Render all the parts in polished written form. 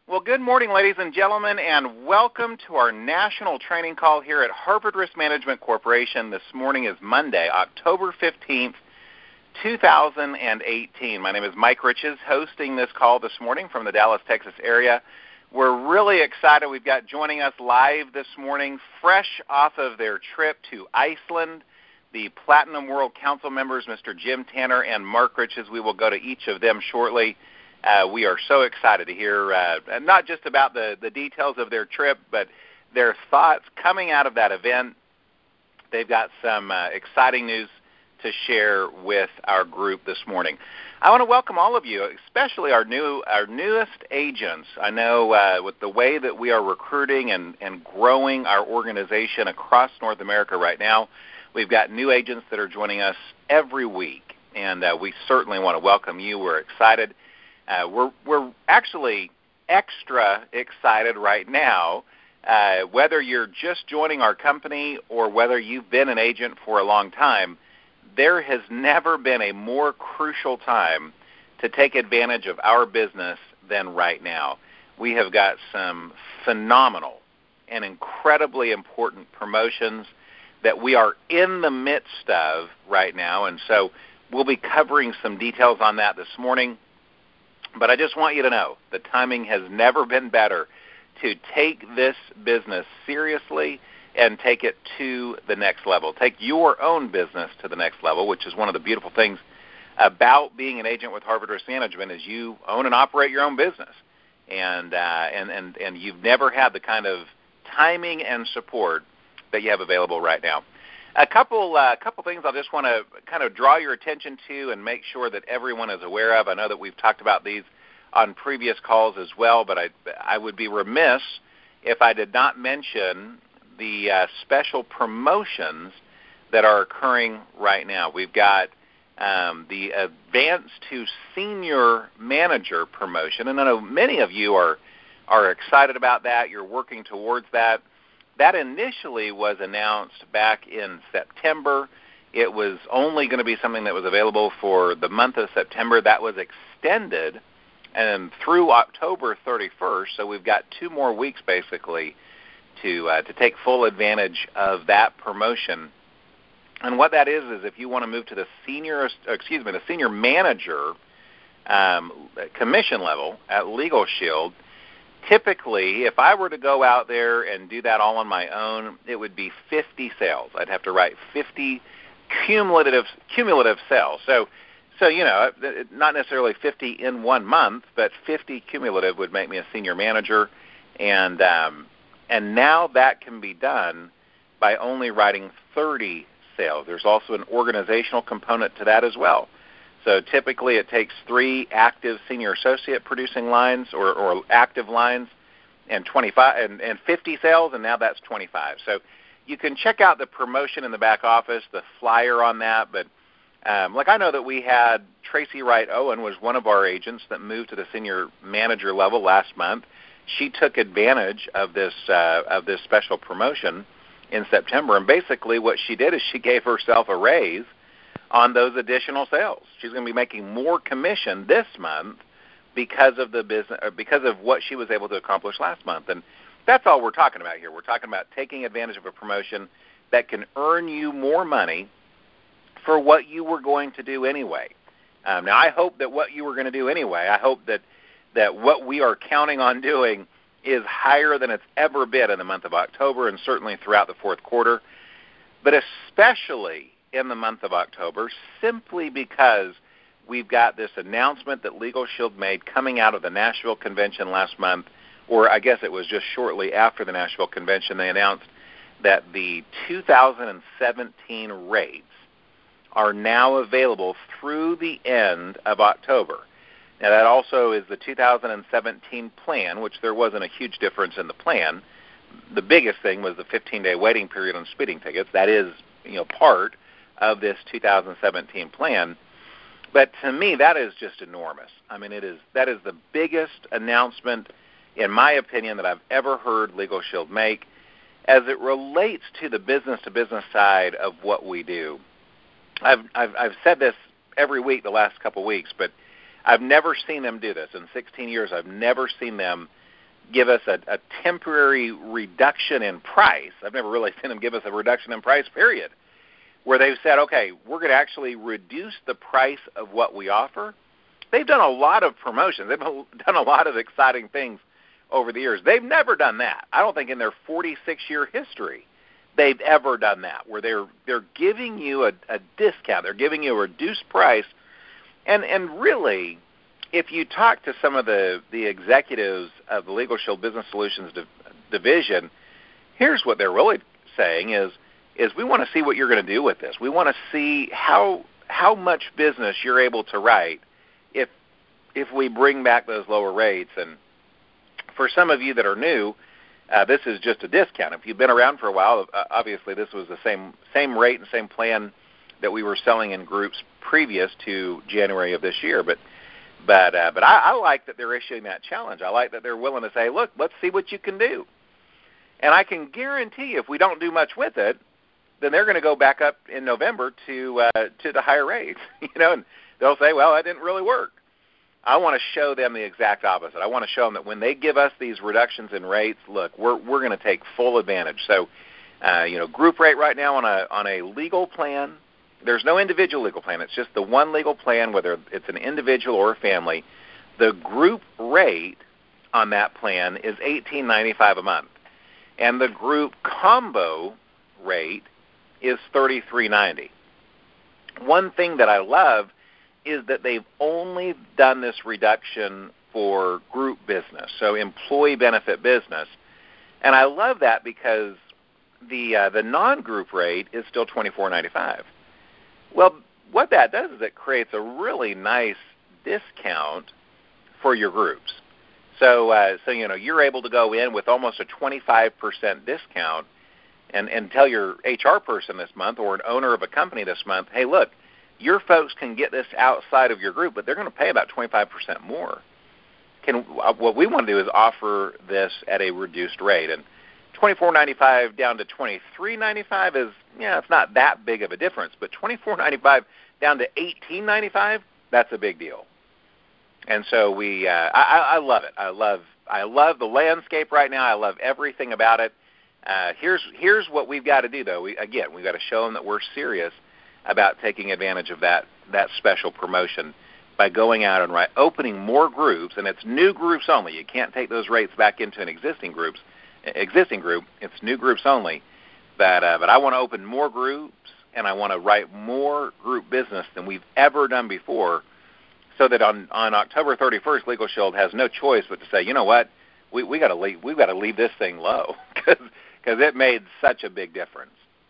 Well, good morning, ladies and gentlemen, and welcome to our national training call here at Harvard Risk Management Corporation. This morning is Monday, October 15th, 2018. My name is Mike Riches, hosting this call this morning from the Dallas, Texas area. We're really excited. We've got joining us live this morning, fresh off of their trip to Iceland, the Platinum World Council members, Mr. Jim Tanner and Mark Riches. We will go to each of them shortly. We are so excited to hear not just about the details of their trip, but their thoughts coming out of that event. They've got some exciting news to share with our group this morning. I want to welcome all of you, especially our newest agents. I know with the way that we are recruiting and growing our organization across North America right now, we've got new agents that are joining us every week, and we certainly want to welcome you. We're excited. We're actually extra excited right now, whether you're just joining our company or whether you've been an agent for a long time. There has never been a more crucial time to take advantage of our business than right now. We have got some phenomenal and incredibly important promotions that we are in the midst of right now, and so we'll be covering some details on that this morning. But I just want you to know the timing has never been better to take this business seriously and take it to the next level. Take your own business to the next level, which is one of the beautiful things about being an agent with Harvard Risk Management is you own and operate your own business. And you've never had the kind of timing and support that you have available right now. A couple things I just want to kind of draw your attention to and make sure that everyone is aware of. I know that we've talked about these on previous calls as well, but I would be remiss if I did not mention the special promotions that are occurring right now. We've got the Advanced to Senior Manager promotion, and I know many of you are excited about that. You're working towards that. That initially was announced back in September. It was only going to be something that was available for the month of September. That was extended and through October 31st, so we've got 2 more weeks basically to take full advantage of that promotion. And what that is if you want to move to the senior manager commission level at Legal Shield. Typically, if I were to go out there and do that all on my own, it would be 50 sales. I'd have to write 50 cumulative sales. So not necessarily 50 in 1 month, but 50 cumulative would make me a senior manager. And now that can be done by only writing 30 sales. There's also an organizational component to that as well. So typically it takes 3 active senior associate producing lines or active lines and 25 and 50 sales, and now that's 25. So you can check out the promotion in the back office, the flyer on that. But I know that we had Tracy Wright Owen was one of our agents that moved to the senior manager level last month. She took advantage of this special promotion in September, and basically what she did is she gave herself a raise on those additional sales. She's going to be making more commission this month because of the business, or because of what she was able to accomplish last month. And that's all we're talking about here. We're talking about taking advantage of a promotion that can earn you more money for what you were going to do anyway. Now, I hope that what you were going to do anyway, I hope that what we are counting on doing is higher than it's ever been in the month of October and certainly throughout the fourth quarter, but especially in the month of October, simply because we've got this announcement that Legal Shield made coming out of the Nashville Convention last month, or I guess it was just shortly after the Nashville Convention. They announced that the 2017 rates are now available through the end of October. Now, that also is the 2017 plan, which there wasn't a huge difference in the plan. The biggest thing was the 15-day waiting period on speeding tickets. That is, part of this 2017 plan. But to me, that is just enormous. I mean, that is the biggest announcement, in my opinion, that I've ever heard Legal Shield make as it relates to the business-to-business side of what we do. I've said this every week the last couple of weeks, but I've never seen them do this. In 16 years, I've never seen them give us a temporary reduction in price. I've never really seen them give us a reduction in price, period, where they've said, okay, we're going to actually reduce the price of what we offer. They've done a lot of promotions. They've done a lot of exciting things over the years. They've never done that. I don't think in their 46-year history they've ever done that, where they're giving you a discount. They're giving you a reduced price. And really, if you talk to some of the executives of the Legal Shield Business Solutions division, here's what they're really saying is we want to see what you're going to do with this. We want to see how much business you're able to write if we bring back those lower rates. And for some of you that are new, this is just a discount. If you've been around for a while, obviously this was the same rate and same plan that we were selling in groups previous to January of this year. But I like that they're issuing that challenge. I like that they're willing to say, look, let's see what you can do. And I can guarantee you, if we don't do much with it, then they're going to go back up in November to the higher rates, and they'll say, well, that didn't really work. I want to show them the exact opposite. I want to show them that when they give us these reductions in rates, look, we're going to take full advantage. So, group rate right now on a legal plan, there's no individual legal plan. It's just the one legal plan, whether it's an individual or a family. The group rate on that plan is $18.95 a month, and the group combo rate is $33.90. One thing that I love is that they've only done this reduction for group business, so employee benefit business. And I love that because the non-group rate is still $24.95. Well, what that does is it creates a really nice discount for your groups. So you're able to go in with almost a 25% discount and tell your HR person this month or an owner of a company this month, hey, look, your folks can get this outside of your group, but they're going to pay about 25% more. What we want to do is offer this at a reduced rate. And $24.95 down to $23.95 is, it's not that big of a difference. But $24.95 down to $18.95, that's a big deal. And so I love it. I love the landscape right now. I love everything about it. Here's what we've got to do, though. We've got to show them that we're serious about taking advantage of that special promotion by going out and opening more groups, and it's new groups only. You can't take those rates back into an existing group. It's new groups only. But I want to open more groups, and I want to write more group business than we've ever done before, so that on October 31st, Legal Shield has no choice but to say, you know what, we've got to leave this thing low because it made such a big difference.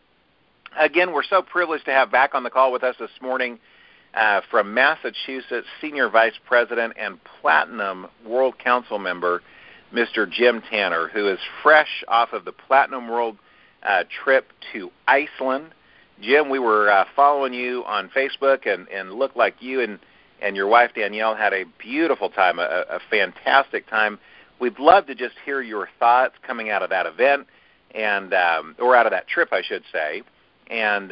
Again, we're so privileged to have back on the call with us this morning from Massachusetts, Senior Vice President and Platinum World Council member, Mr. Jim Tanner, who is fresh off of the Platinum World trip to Iceland. Jim, we were following you on Facebook and looked like you and your wife Danielle had a beautiful time, a fantastic time. We'd love to just hear your thoughts coming out of that event or out of that trip, I should say. And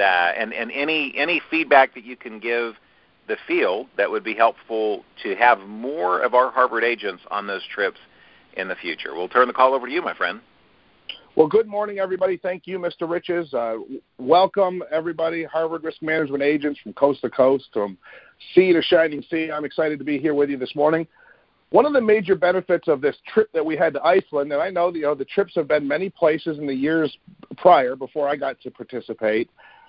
any feedback that you can give the field that would be helpful to have more of our Harvard agents on those trips in the future. We'll turn the call over to you, my friend. Well, good morning, everybody. Thank you, Mr. Riches. Welcome, everybody, Harvard Risk Management agents from coast to coast, from sea to shining sea. I'm excited to be here with you this morning. One of the major benefits of this trip that we had to Iceland, and I know the trips have been many places in the years prior before I got to participate.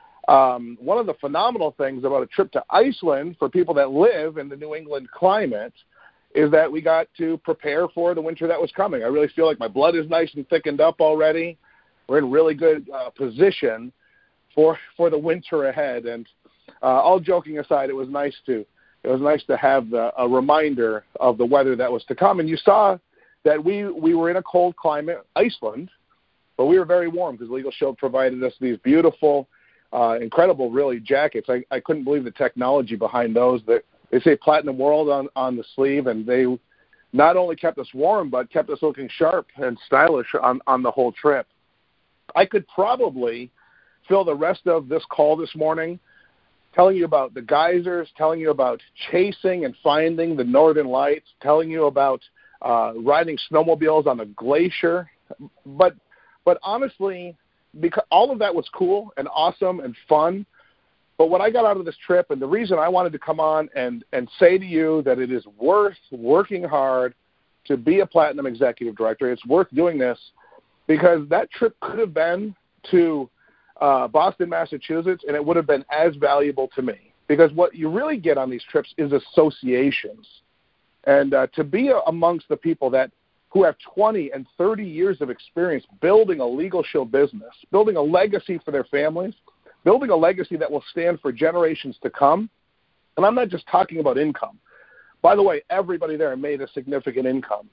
One of the phenomenal things about a trip to Iceland for people that live in the New England climate is that we got to prepare for the winter that was coming. I really feel like my blood is nice and thickened up already. We're in really good position for the winter ahead. And all joking aside, it was nice to have a reminder of the weather that was to come. And you saw that we were in a cold climate, Iceland, but we were very warm because Legal Shield provided us these beautiful, incredible, really, jackets. I couldn't believe the technology behind those. They say Platinum World on the sleeve, and they not only kept us warm, but kept us looking sharp and stylish on the whole trip. I could probably fill the rest of this call this morning telling you about the geysers, telling you about chasing and finding the northern lights, telling you about riding snowmobiles on the glacier. But honestly, because all of that was cool and awesome and fun, but what I got out of this trip, and the reason I wanted to come on and say to you that it is worth working hard to be a Platinum Executive Director, it's worth doing this, because that trip could have been to Boston, Massachusetts, and it would have been as valuable to me. Because what you really get on these trips is associations. And to be amongst the people who have 20 and 30 years of experience building a Legal Shield business, building a legacy for their families, building a legacy that will stand for generations to come. And I'm not just talking about income. By the way, everybody there made a significant income.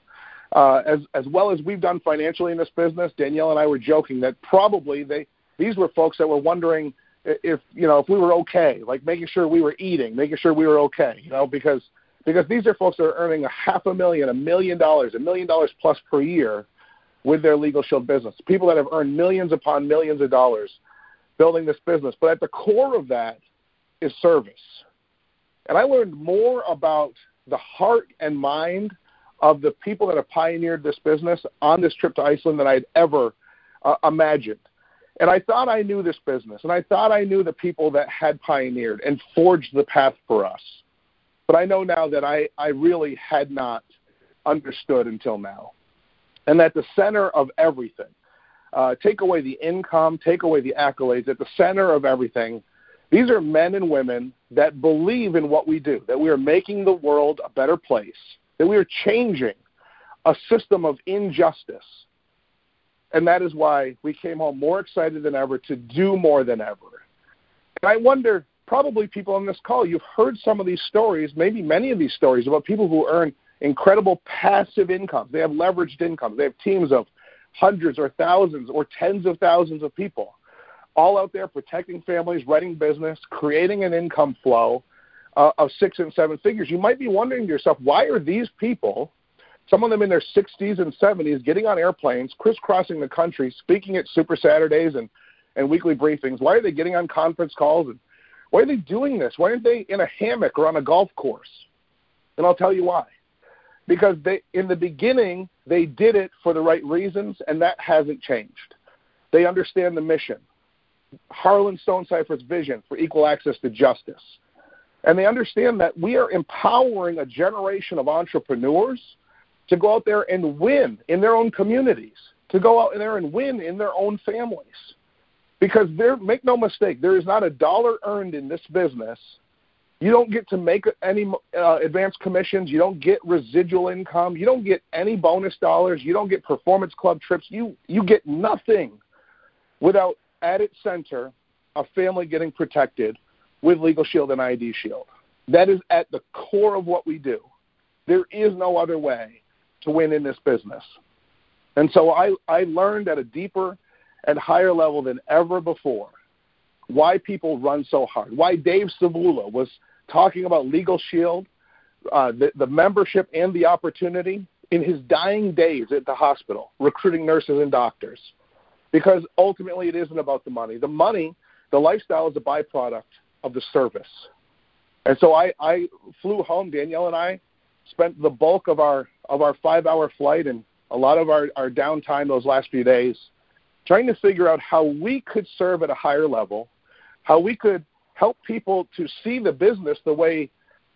As well as we've done financially in this business, Danielle and I were joking that probably these were folks that were wondering if we were okay, like making sure we were eating, making sure we were okay, because these are folks that are earning $500,000, $1 million, $1 million plus per year with their Legal Shield business. People that have earned millions upon millions of dollars building this business. But at the core of that is service. And I learned more about the heart and mind of the people that have pioneered this business on this trip to Iceland than I'd ever imagined. And I thought I knew this business, and I thought I knew the people that had pioneered and forged the path for us. But I know now that I really had not understood until now. And at the center of everything, take away the income, take away the accolades, at the center of everything, these are men and women that believe in what we do, that we are making the world a better place, that we are changing a system of injustice. And that is why we came home more excited than ever to do more than ever. And I wonder, probably people on this call, you've heard some of these stories, maybe many of these stories about people who earn incredible passive incomes. They have leveraged incomes. They have teams of hundreds or thousands or tens of thousands of people all out there protecting families, running business, creating an income flow of 6 and 7 figures. You might be wondering to yourself, why are these people, some of them in their 60s and 70s, getting on airplanes, crisscrossing the country, speaking at Super Saturdays and weekly briefings? Why are they getting on conference calls? And why are they doing this? Why aren't they in a hammock or on a golf course? And I'll tell you why. Because in the beginning, they did it for the right reasons, and that hasn't changed. They understand the mission, Harlan Stonecipher's vision for equal access to justice. And they understand that we are empowering a generation of entrepreneurs to go out there and win in their own communities, to go out there and win in their own families. Because make no mistake, there is not a dollar earned in this business. You don't get to make any advanced commissions. You don't get residual income. You don't get any bonus dollars. You don't get performance club trips. You get nothing without, at its center, a family getting protected with Legal Shield and ID Shield. That is at the core of what we do. There is no other way to win in this business. And so I learned at a deeper and higher level than ever before why people run so hard, why Dave Savula was talking about Legal Shield, the membership and the opportunity in his dying days at the hospital, recruiting nurses and doctors. Because ultimately it isn't about the money. The money, the lifestyle is a byproduct of the service. And so I flew home, Danielle and I spent the bulk of our 5-hour flight and a lot of our downtime those last few days trying to figure out how we could serve at a higher level, how we could help people to see the business the way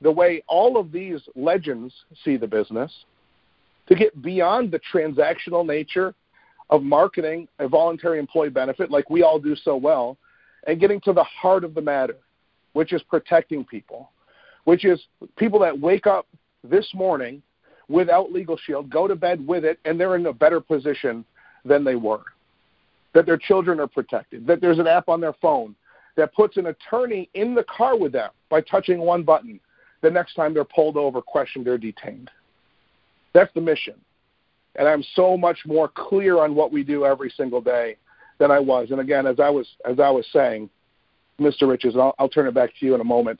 all of these legends see the business, to get beyond the transactional nature of marketing a voluntary employee benefit like we all do so well, and getting to the heart of the matter, which is protecting people, which is people that wake up this morning without Legal Shield, go to bed with it, and they're in a better position than they were, that their children are protected, that there's an app on their phone that puts an attorney in the car with them by touching one button the next time they're pulled over, questioned, or detained. That's the mission. And I'm so much more clear on what we do every single day than I was. And again, as I was saying, Mr. Riches, I'll turn it back to you in a moment.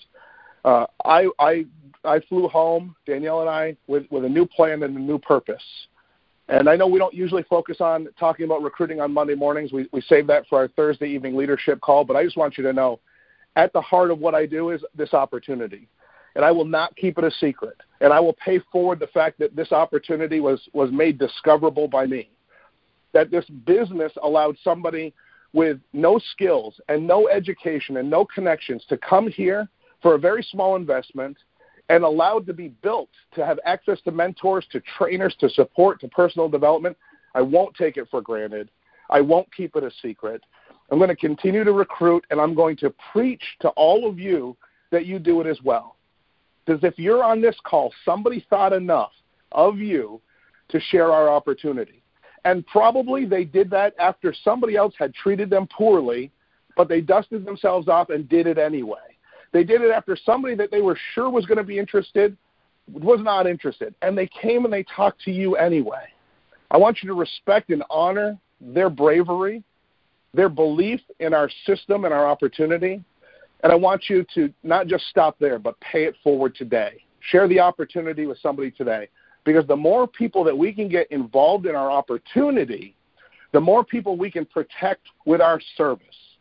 I flew home, Danielle and I, with a new plan and a new purpose. And I know we don't usually focus on talking about recruiting on Monday mornings. We save that for our Thursday evening leadership call. But I just want you to know, at the heart of what I do is this opportunity. and I will not keep it a secret. And I will pay forward the fact that this opportunity was made discoverable by me, that this business allowed somebody with no skills and no education and no connections to come here for a very small investment and allowed to be built, to have access to mentors, to trainers, to support, to personal development. I won't take it for granted. I won't keep it a secret. I'm going to continue to recruit, and I'm going to preach to all of you that you do it as well. Because if you're on this call, somebody thought enough of you to share our opportunity. And probably they did that after somebody else had treated them poorly, but they dusted themselves off and did it anyway. They did it after somebody that they were sure was going to be interested was not interested, and they came and they talked to you anyway. I want you to respect and honor their bravery, their belief in our system and our opportunity, and I want you to not just stop there, but pay it forward today. Share the opportunity with somebody today, because the more people that we can get involved in our opportunity, the more people we can protect with our service.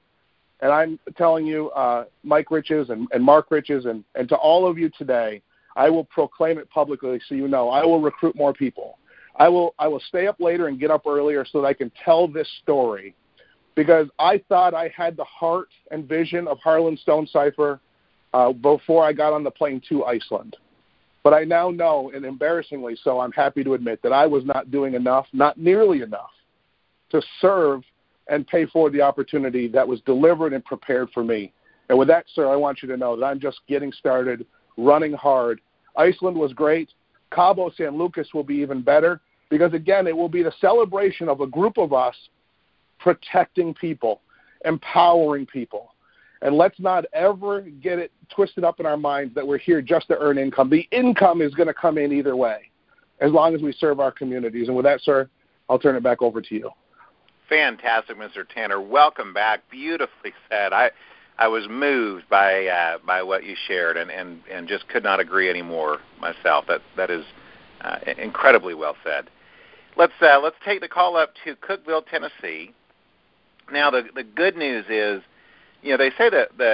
And I'm telling you, Mike Riches and Mark Riches, and to all of you today, I will proclaim it publicly so you know, I will recruit more people. I will stay up later and get up earlier so that I can tell this story, because I thought I had the heart and vision of Harlan Stonecipher before I got on the plane to Iceland. But I now know, and embarrassingly so, I'm happy to admit that I was not doing enough, not nearly enough, to serve and pay for the opportunity that was delivered and prepared for me. And with that, sir, I want you to know that I'm just getting started, running hard. Iceland was great. Cabo San Lucas will be even better, because, again, it will be the celebration of a group of us protecting people, empowering people. And let's not ever get it twisted up in our minds that we're here just to earn income. The income is going to come in either way, as long as we serve our communities. And with that, sir, I'll turn it back over to you. Fantastic, Mr. Tanner. Welcome back. Beautifully said. I was moved by what you shared, and just could not agree anymore myself. That is incredibly well said. Let's take the call up to Cookeville, Tennessee. Now, the good news is, you know, they say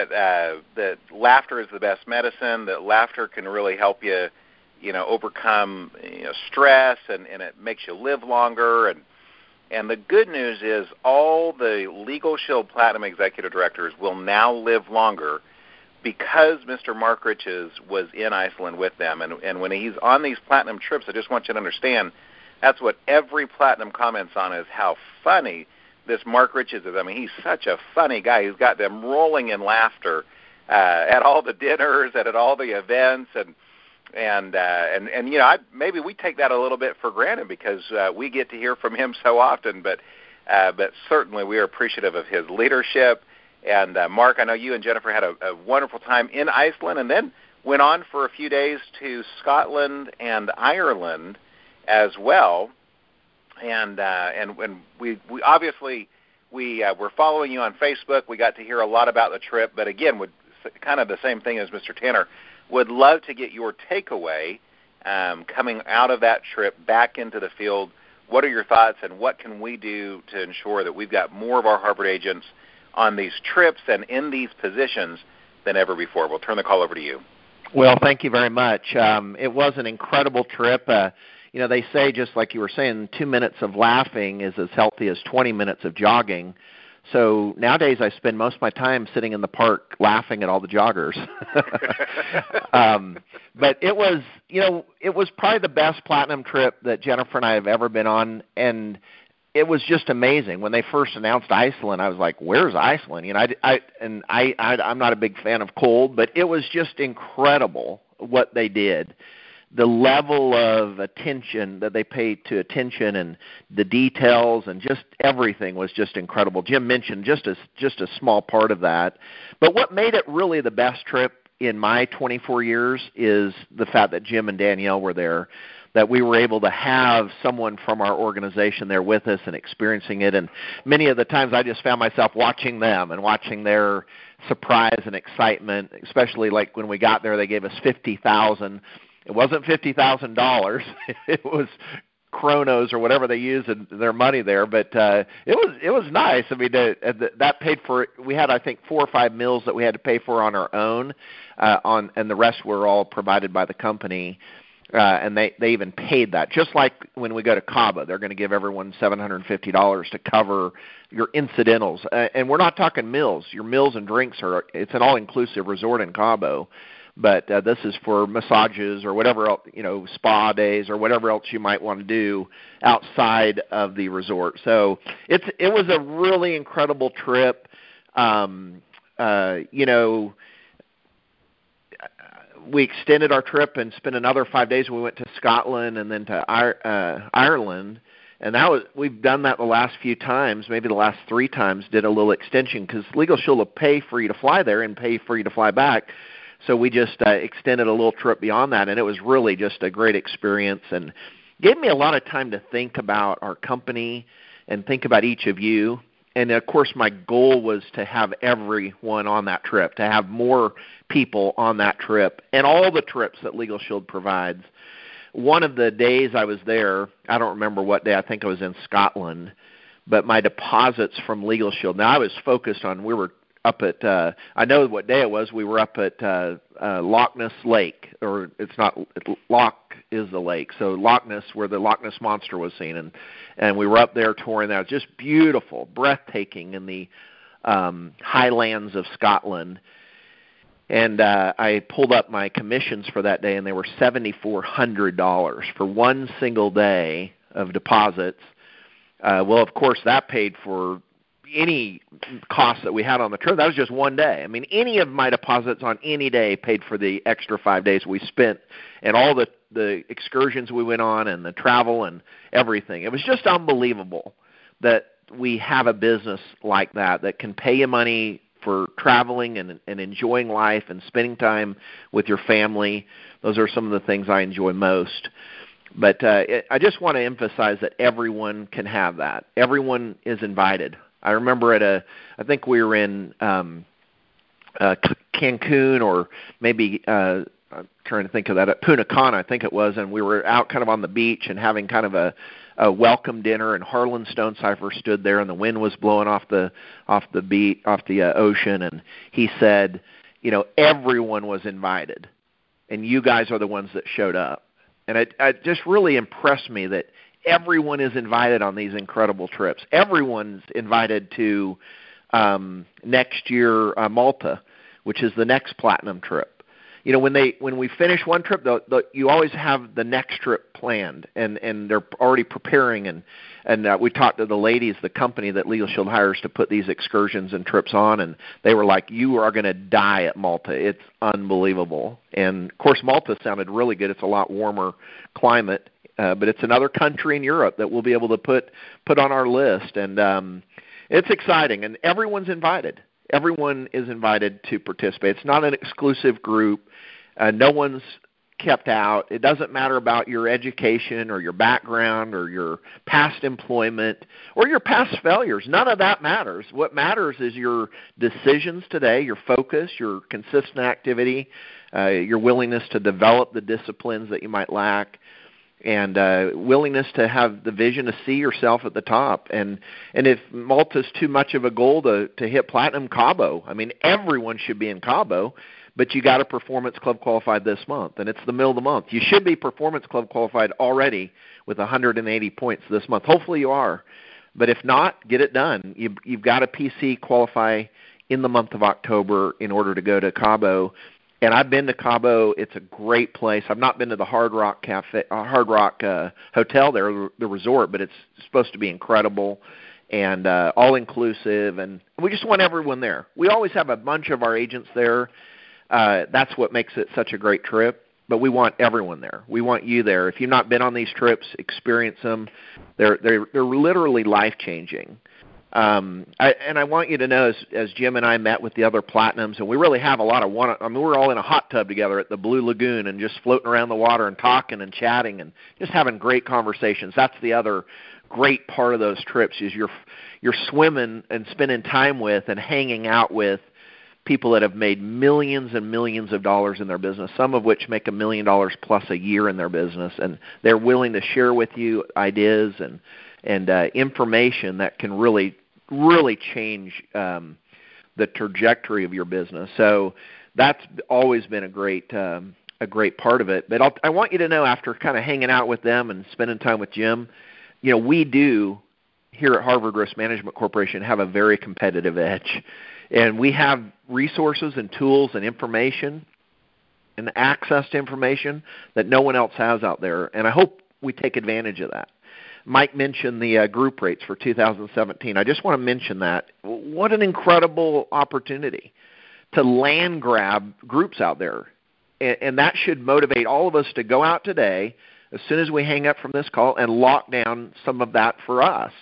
that laughter is the best medicine. That laughter can really help you, overcome stress, and it makes you live longer. And the good news is all the Legal Shield Platinum Executive Directors will now live longer because Mr. Mark Riches was in Iceland with them. And when he's on these platinum trips, I just want you to understand, that's what every platinum comments on, is how funny this Mark Riches is. I mean, he's such a funny guy. He's got them rolling in laughter at all the dinners and at all the events, and maybe we take that a little bit for granted because we get to hear from him so often. But certainly we are appreciative of his leadership. And Mark, I know you and Jennifer had a wonderful time in Iceland, and then went on for a few days to Scotland and Ireland as well. And we obviously we're following you on Facebook. We got to hear a lot about the trip, but again, kind of the same thing as Mr. Tanner. Would love to get your takeaway coming out of that trip back into the field. What are your thoughts, and what can we do to ensure that we've got more of our Harvard agents on these trips and in these positions than ever before? We'll turn the call over to you. Well, thank you very much. It was an incredible trip. They say, just like you were saying, 2 minutes of laughing is as healthy as 20 minutes of jogging. So nowadays I spend most of my time sitting in the park laughing at all the joggers. But it was probably the best platinum trip that Jennifer and I have ever been on, and it was just amazing. When they first announced Iceland, I was like, "Where's Iceland?" I'm not a big fan of cold, but it was just incredible what they did. The level of attention that they paid to attention, and the details, and just everything was just incredible. Jim mentioned just a small part of that. But what made it really the best trip in my 24 years is the fact that Jim and Danielle were there, that we were able to have someone from our organization there with us and experiencing it. And many of the times I just found myself watching them and watching their surprise and excitement, especially like when we got there, they gave us $50,000. It wasn't $50,000. It was chronos or whatever they use in their money there. But it was nice. I mean, that paid for. We had, I think, 4 or 5 meals that we had to pay for on our own, and the rest were all provided by the company. And they even paid that. Just like when we go to Cabo, they're going to give everyone $750 to cover your incidentals. And we're not talking meals. Your meals and drinks it's an all-inclusive resort in Cabo. But this is for massages or whatever else, spa days or whatever else you might want to do outside of the resort. So it was a really incredible trip. We extended our trip and spent another 5 days. We went to Scotland and then to Ireland, and we've done that the last few times, maybe the last 3 times. Did a little extension because Legal Shield will pay for you to fly there and pay for you to fly back. So we just extended a little trip beyond that, and it was really just a great experience and gave me a lot of time to think about our company and think about each of you. And, of course, my goal was to have everyone on that trip, to have more people on that trip and all the trips that Legal Shield provides. One of the days I was there, I don't remember what day, I think I was in Scotland, but my deposits from Legal Shield, now I was focused on, we were up at, I know what day it was, we were up at Loch Ness Lake, or it's not, Loch is the lake, so Loch Ness, where the Loch Ness Monster was seen, and we were up there touring that. It was just beautiful, breathtaking in the highlands of Scotland. And I pulled up my commissions for that day, and they were $7,400 for one single day of deposits. Well, of course, that paid for any costs that we had on the trip. That was just one day. I mean, any of my deposits on any day paid for the extra 5 days we spent and all the excursions we went on and the travel and everything. It was just unbelievable that we have a business like that can pay you money for traveling and enjoying life and spending time with your family. Those are some of the things I enjoy most. But I just want to emphasize that everyone can have that. Everyone is invited. I remember I think we were in Cancun, or maybe I'm trying to think of that, at Punta Cana, I think it was, and we were out kind of on the beach and having kind of a welcome dinner, and Harlan Stonecipher stood there, and the wind was blowing off the ocean, and he said, everyone was invited, and you guys are the ones that showed up. And it just really impressed me that everyone is invited on these incredible trips. Everyone's invited to next year Malta, which is the next platinum trip. When we finish one trip, you always have the next trip planned, and they're already preparing. And we talked to the ladies, the company that Legal Shield hires to put these excursions and trips on, and they were like, "You are going to die at Malta. It's unbelievable." And of course, Malta sounded really good. It's a lot warmer climate. But it's another country in Europe that we'll be able to put on our list. And it's exciting, and everyone's invited. Everyone is invited to participate. It's not an exclusive group. No one's kept out. It doesn't matter about your education or your background or your past employment or your past failures. None of that matters. What matters is your decisions today, your focus, your consistent activity, your willingness to develop the disciplines that you might lack, and willingness to have the vision to see yourself at the top. And if Malta's too much of a goal to hit Platinum, Cabo. I mean, everyone should be in Cabo, but you got to Performance Club qualified this month, and it's the middle of the month. You should be Performance Club qualified already with 180 points this month. Hopefully you are. But if not, get it done. You've got to PC qualify in the month of October in order to go to Cabo. And I've been to Cabo. It's a great place. I've not been to the Hard Rock Hotel there, the resort, but it's supposed to be incredible and all-inclusive. And we just want everyone there. We always have a bunch of our agents there. That's what makes it such a great trip. But we want everyone there. We want you there. If you've not been on these trips, experience them. They're literally life-changing. I want you to know, as Jim and I met with the other Platinums, and we really have a lot of we're all in a hot tub together at the Blue Lagoon and just floating around the water and talking and chatting and just having great conversations. That's the other great part of those trips, is you're swimming and spending time with and hanging out with people that have made millions and millions of dollars in their business, some of which make $1 million plus a year in their business, and they're willing to share with you ideas and information that can really change the trajectory of your business. So that's always been a great part of it. But I want you to know, after kind of hanging out with them and spending time with Jim, we do here at Harvard Risk Management Corporation have a very competitive edge. And we have resources and tools and information and access to information that no one else has out there. And I hope we take advantage of that. Mike mentioned the group rates for 2017. I just want to mention that. What an incredible opportunity to land grab groups out there. And that should motivate all of us to go out today, as soon as we hang up from this call, and lock down some of that for us.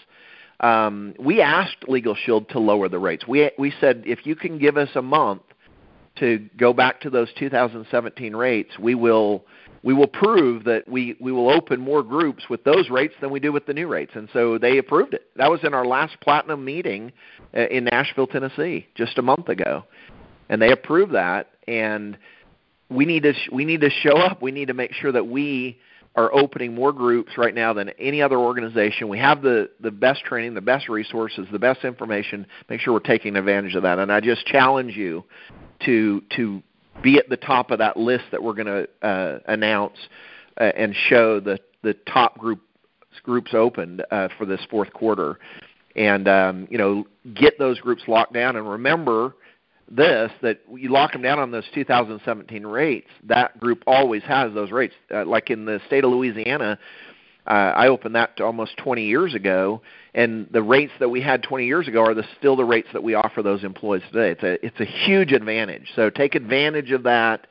We asked Legal Shield to lower the rates. We said, if you can give us a month to go back to those 2017 rates, we will prove that we will open more groups with those rates than we do with the new rates. And so they approved it. That was in our last Platinum meeting in Nashville, Tennessee, just a month ago. And they approved that. And we need to show up. We need to make sure that we are opening more groups right now than any other organization. We have the best training, the best resources, the best information. Make sure we're taking advantage of that. And I just challenge you to be at the top of that list that we're going to announce and show the top groups opened for this fourth quarter. And, get those groups locked down. And remember that you lock them down on those 2017 rates, that group always has those rates. Like in the state of Louisiana, I opened that almost 20 years ago, and the rates that we had 20 years ago are still the rates that we offer those employees today. It's a huge advantage. So take advantage of that.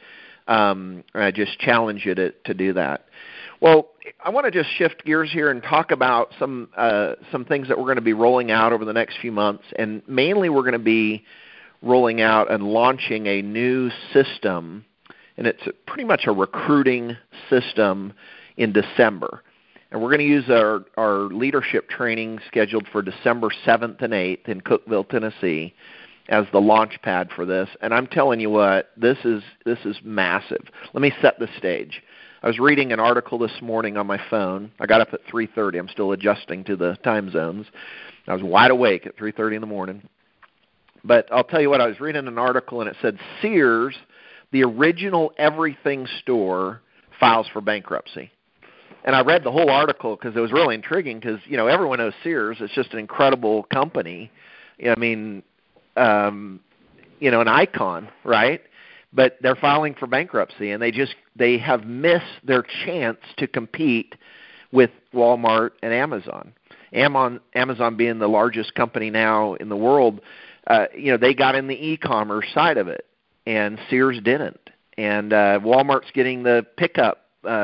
I just challenge you to do that. Well, I want to just shift gears here and talk about some things that we're going to be rolling out over the next few months, and mainly we're going to be rolling out and launching a new system, and it's pretty much a recruiting system in December. And we're going to use our leadership training scheduled for December 7th and 8th in Cookeville, Tennessee, as the launch pad for this. And I'm telling you what, this is massive. Let me set the stage. I was reading an article this morning on my phone. I got up at 3:30. I'm still adjusting to the time zones. I was wide awake at 3:30 in the morning. But I'll tell you what, I was reading an article, and it said Sears, the original everything store, files for bankruptcy. And I read the whole article because it was really intriguing because, everyone knows Sears. It's just an incredible company. I mean, an icon, right? But they're filing for bankruptcy, and they have missed their chance to compete with Walmart and Amazon. Amazon being the largest company now in the world, they got in the e-commerce side of it, and Sears didn't. And Walmart's getting the pickup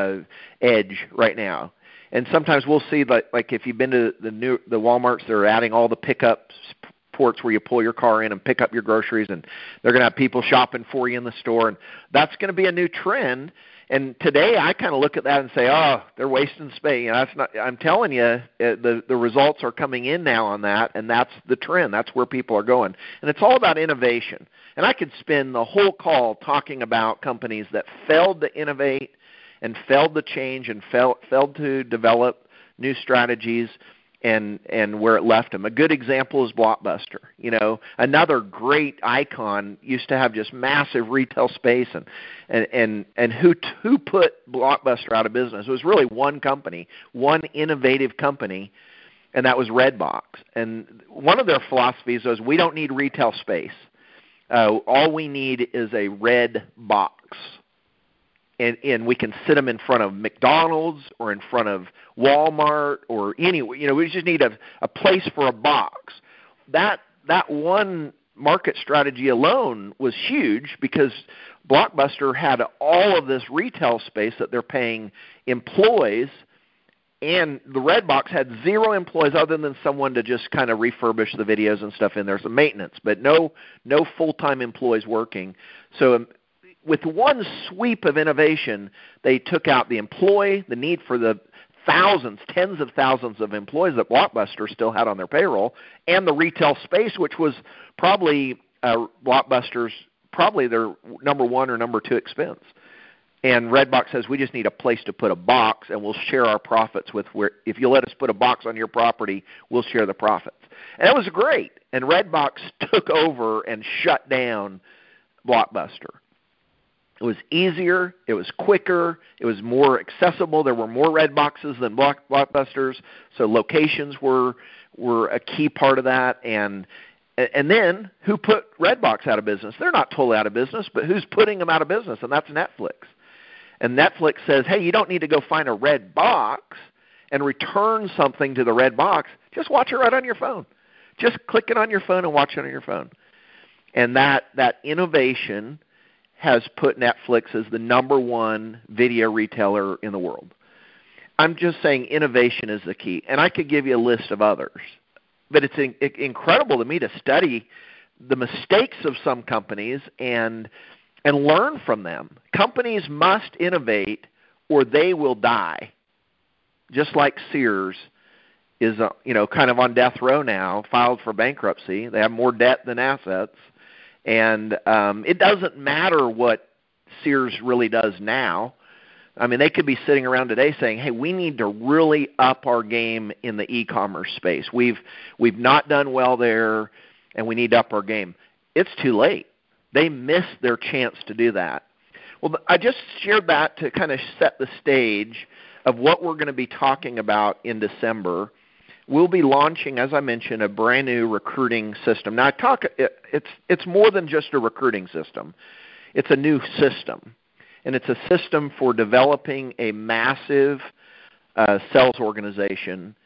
edge right now. And sometimes we'll see, like if you've been to the Walmarts, they're adding all the pickup ports where you pull your car in and pick up your groceries, and they're going to have people shopping for you in the store. And that's going to be a new trend. And today I kind of look at that and say, oh, they're wasting space. That's not. I'm telling you, the results are coming in now on that, and that's the trend. That's where people are going. And it's all about innovation. And I could spend the whole call talking about companies that failed to innovate and failed to change and failed to develop new strategies and where it left them. A good example is Blockbuster. Another great icon used to have just massive retail space, and who put Blockbuster out of business? It was really one company, one innovative company, and that was Redbox. And one of their philosophies was, we don't need retail space. All we need is a red box. And we can sit them in front of McDonald's or in front of Walmart or anywhere. We just need a place for a box. That one market strategy alone was huge because Blockbuster had all of this retail space that they're paying employees, and the Redbox had 0 employees other than someone to just kind of refurbish the videos and stuff in there, some maintenance, but no full-time employees working. So with one sweep of innovation, they took out the employee, the need for the thousands, tens of thousands of employees that Blockbuster still had on their payroll, and the retail space, which was probably Blockbuster's probably their number one or number two expense. And Redbox says, we just need a place to put a box, and we'll share our profits with if you let us put a box on your property, we'll share the profits. And that was great. And Redbox took over and shut down Blockbuster. It was easier, it was quicker, it was more accessible. There were more Redboxes than Blockbusters, so locations were a key part of that. And then who put Redbox out of business? They're not totally out of business, but who's putting them out of business? And that's Netflix. And Netflix says, hey, you don't need to go find a red box and return something to the red box. Just watch it right on your phone. Just click it on your phone and watch it on your phone. And that innovation has put Netflix as the number one video retailer in the world. I'm just saying innovation is the key. And I could give you a list of others. But it's incredible to me to study the mistakes of some companies and learn from them. Companies must innovate or they will die. Just like Sears is kind of on death row now, filed for bankruptcy. They have more debt than assets. And it doesn't matter what Sears really does now. I mean, they could be sitting around today saying, hey, we need to really up our game in the e-commerce space. We've not done well there, and we need to up our game. It's too late. They missed their chance to do that. Well, I just shared that to kind of set the stage of what we're going to be talking about in December. We'll be launching, as I mentioned, a brand new recruiting system. Now, it's more than just a recruiting system. It's a new system, and it's a system for developing a massive sales organization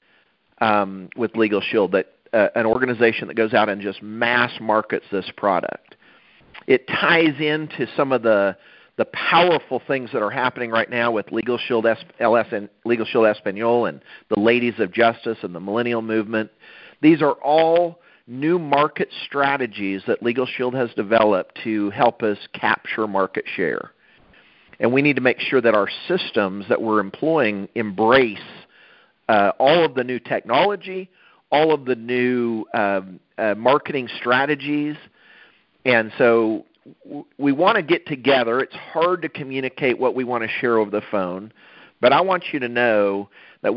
with Legal Shield, an organization that goes out and just mass markets this product. It ties into some of the powerful things that are happening right now with Legal Shield LS and Legal Shield Espanol and the Ladies of Justice and the Millennial Movement. These are all new market strategies that Legal Shield has developed to help us capture market share. And we need to make sure that our systems that we're employing embrace all of the new technology, all of the new marketing strategies. And so we want to get together. It's hard to communicate what we want to share over the phone, but I want you to know that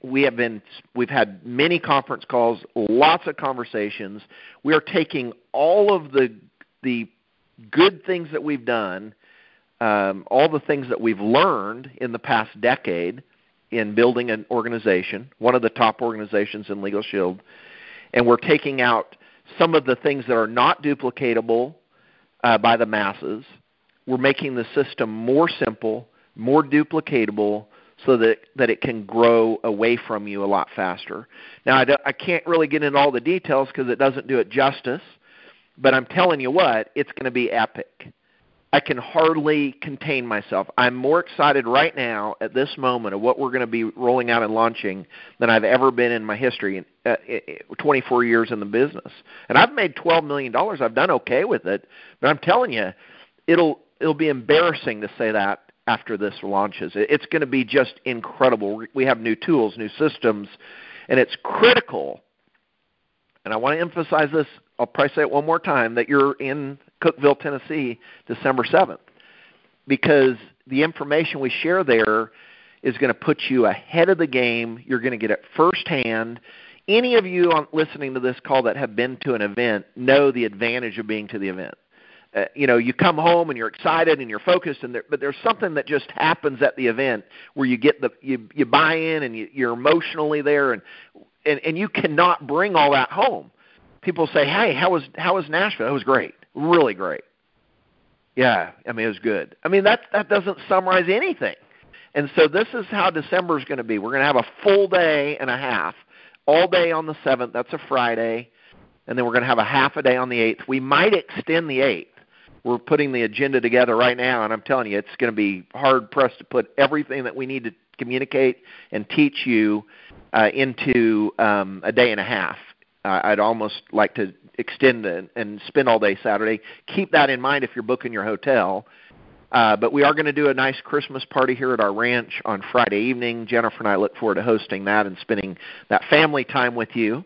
we've had many conference calls, lots of conversations. We are taking all of the good things that we've done, all the things that we've learned in the past decade in building an organization, one of the top organizations in Legal Shield, and we're taking out some of the things that are not duplicatable by the masses. We're making the system more simple, more duplicatable, so that it can grow away from you a lot faster. Now, I can't really get into all the details because it doesn't do it justice, but I'm telling you what, it's going to be epic. I can hardly contain myself. I'm more excited right now at this moment of what we're going to be rolling out and launching than I've ever been in my history, 24 years in the business. And I've made $12 million. I've done okay with it. But I'm telling you, it'll be embarrassing to say that after this launches. It's going to be just incredible. We have new tools, new systems, and it's critical. And I want to emphasize this. I'll probably say it one more time, that you're in Cookeville, Tennessee, December 7th, because the information we share there is going to put you ahead of the game. You're going to get it firsthand. Any of you listening to this call that have been to an event know the advantage of being to the event. You come home and you're excited and you're focused, but there's something that just happens at the event where you get you buy in and you're emotionally there, and you cannot bring all that home. People say, hey, how was Nashville? It was great. Really great. Yeah, I mean, it was good. I mean, that doesn't summarize anything. And so this is how December is going to be. We're going to have a full day and a half, all day on the 7th. That's a Friday. And then we're going to have a half a day on the 8th. We might extend the 8th. We're putting the agenda together right now, and I'm telling you, it's going to be hard-pressed to put everything that we need to communicate and teach you into a day and a half. I'd almost like to extend and spend all day Saturday. Keep that in mind if you're booking your hotel. But we are going to do a nice Christmas party here at our ranch on Friday evening. Jennifer and I look forward to hosting that and spending that family time with you.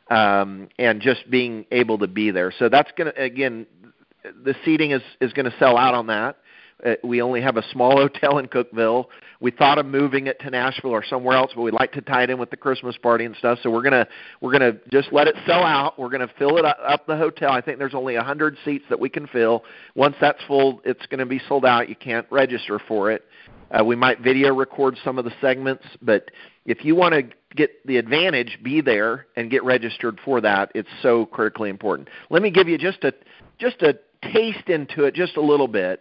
and just being able to be there. So that's going to, again, the seating is going to sell out on that. We only have a small hotel in Cookeville. We thought of moving it to Nashville or somewhere else, but we'd like to tie it in with the Christmas party and stuff. So we're gonna just let it sell out. We're gonna fill it up the hotel. I think there's only 100 seats that we can fill. Once that's full, it's going to be sold out. You can't register for it. We might video record some of the segments, but if you want to get the advantage, be there and get registered for that. It's so critically important. Let me give you just a taste into it, just a little bit.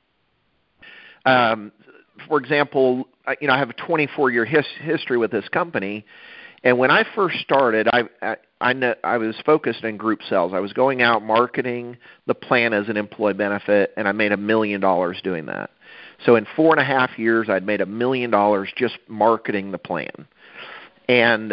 For example, I have a 24-year history with this company, and when I first started, I was focused in group sales. I was going out marketing the plan as an employee benefit, and I made $1 million doing that. So in 4.5 years, I'd made $1 million just marketing the plan, and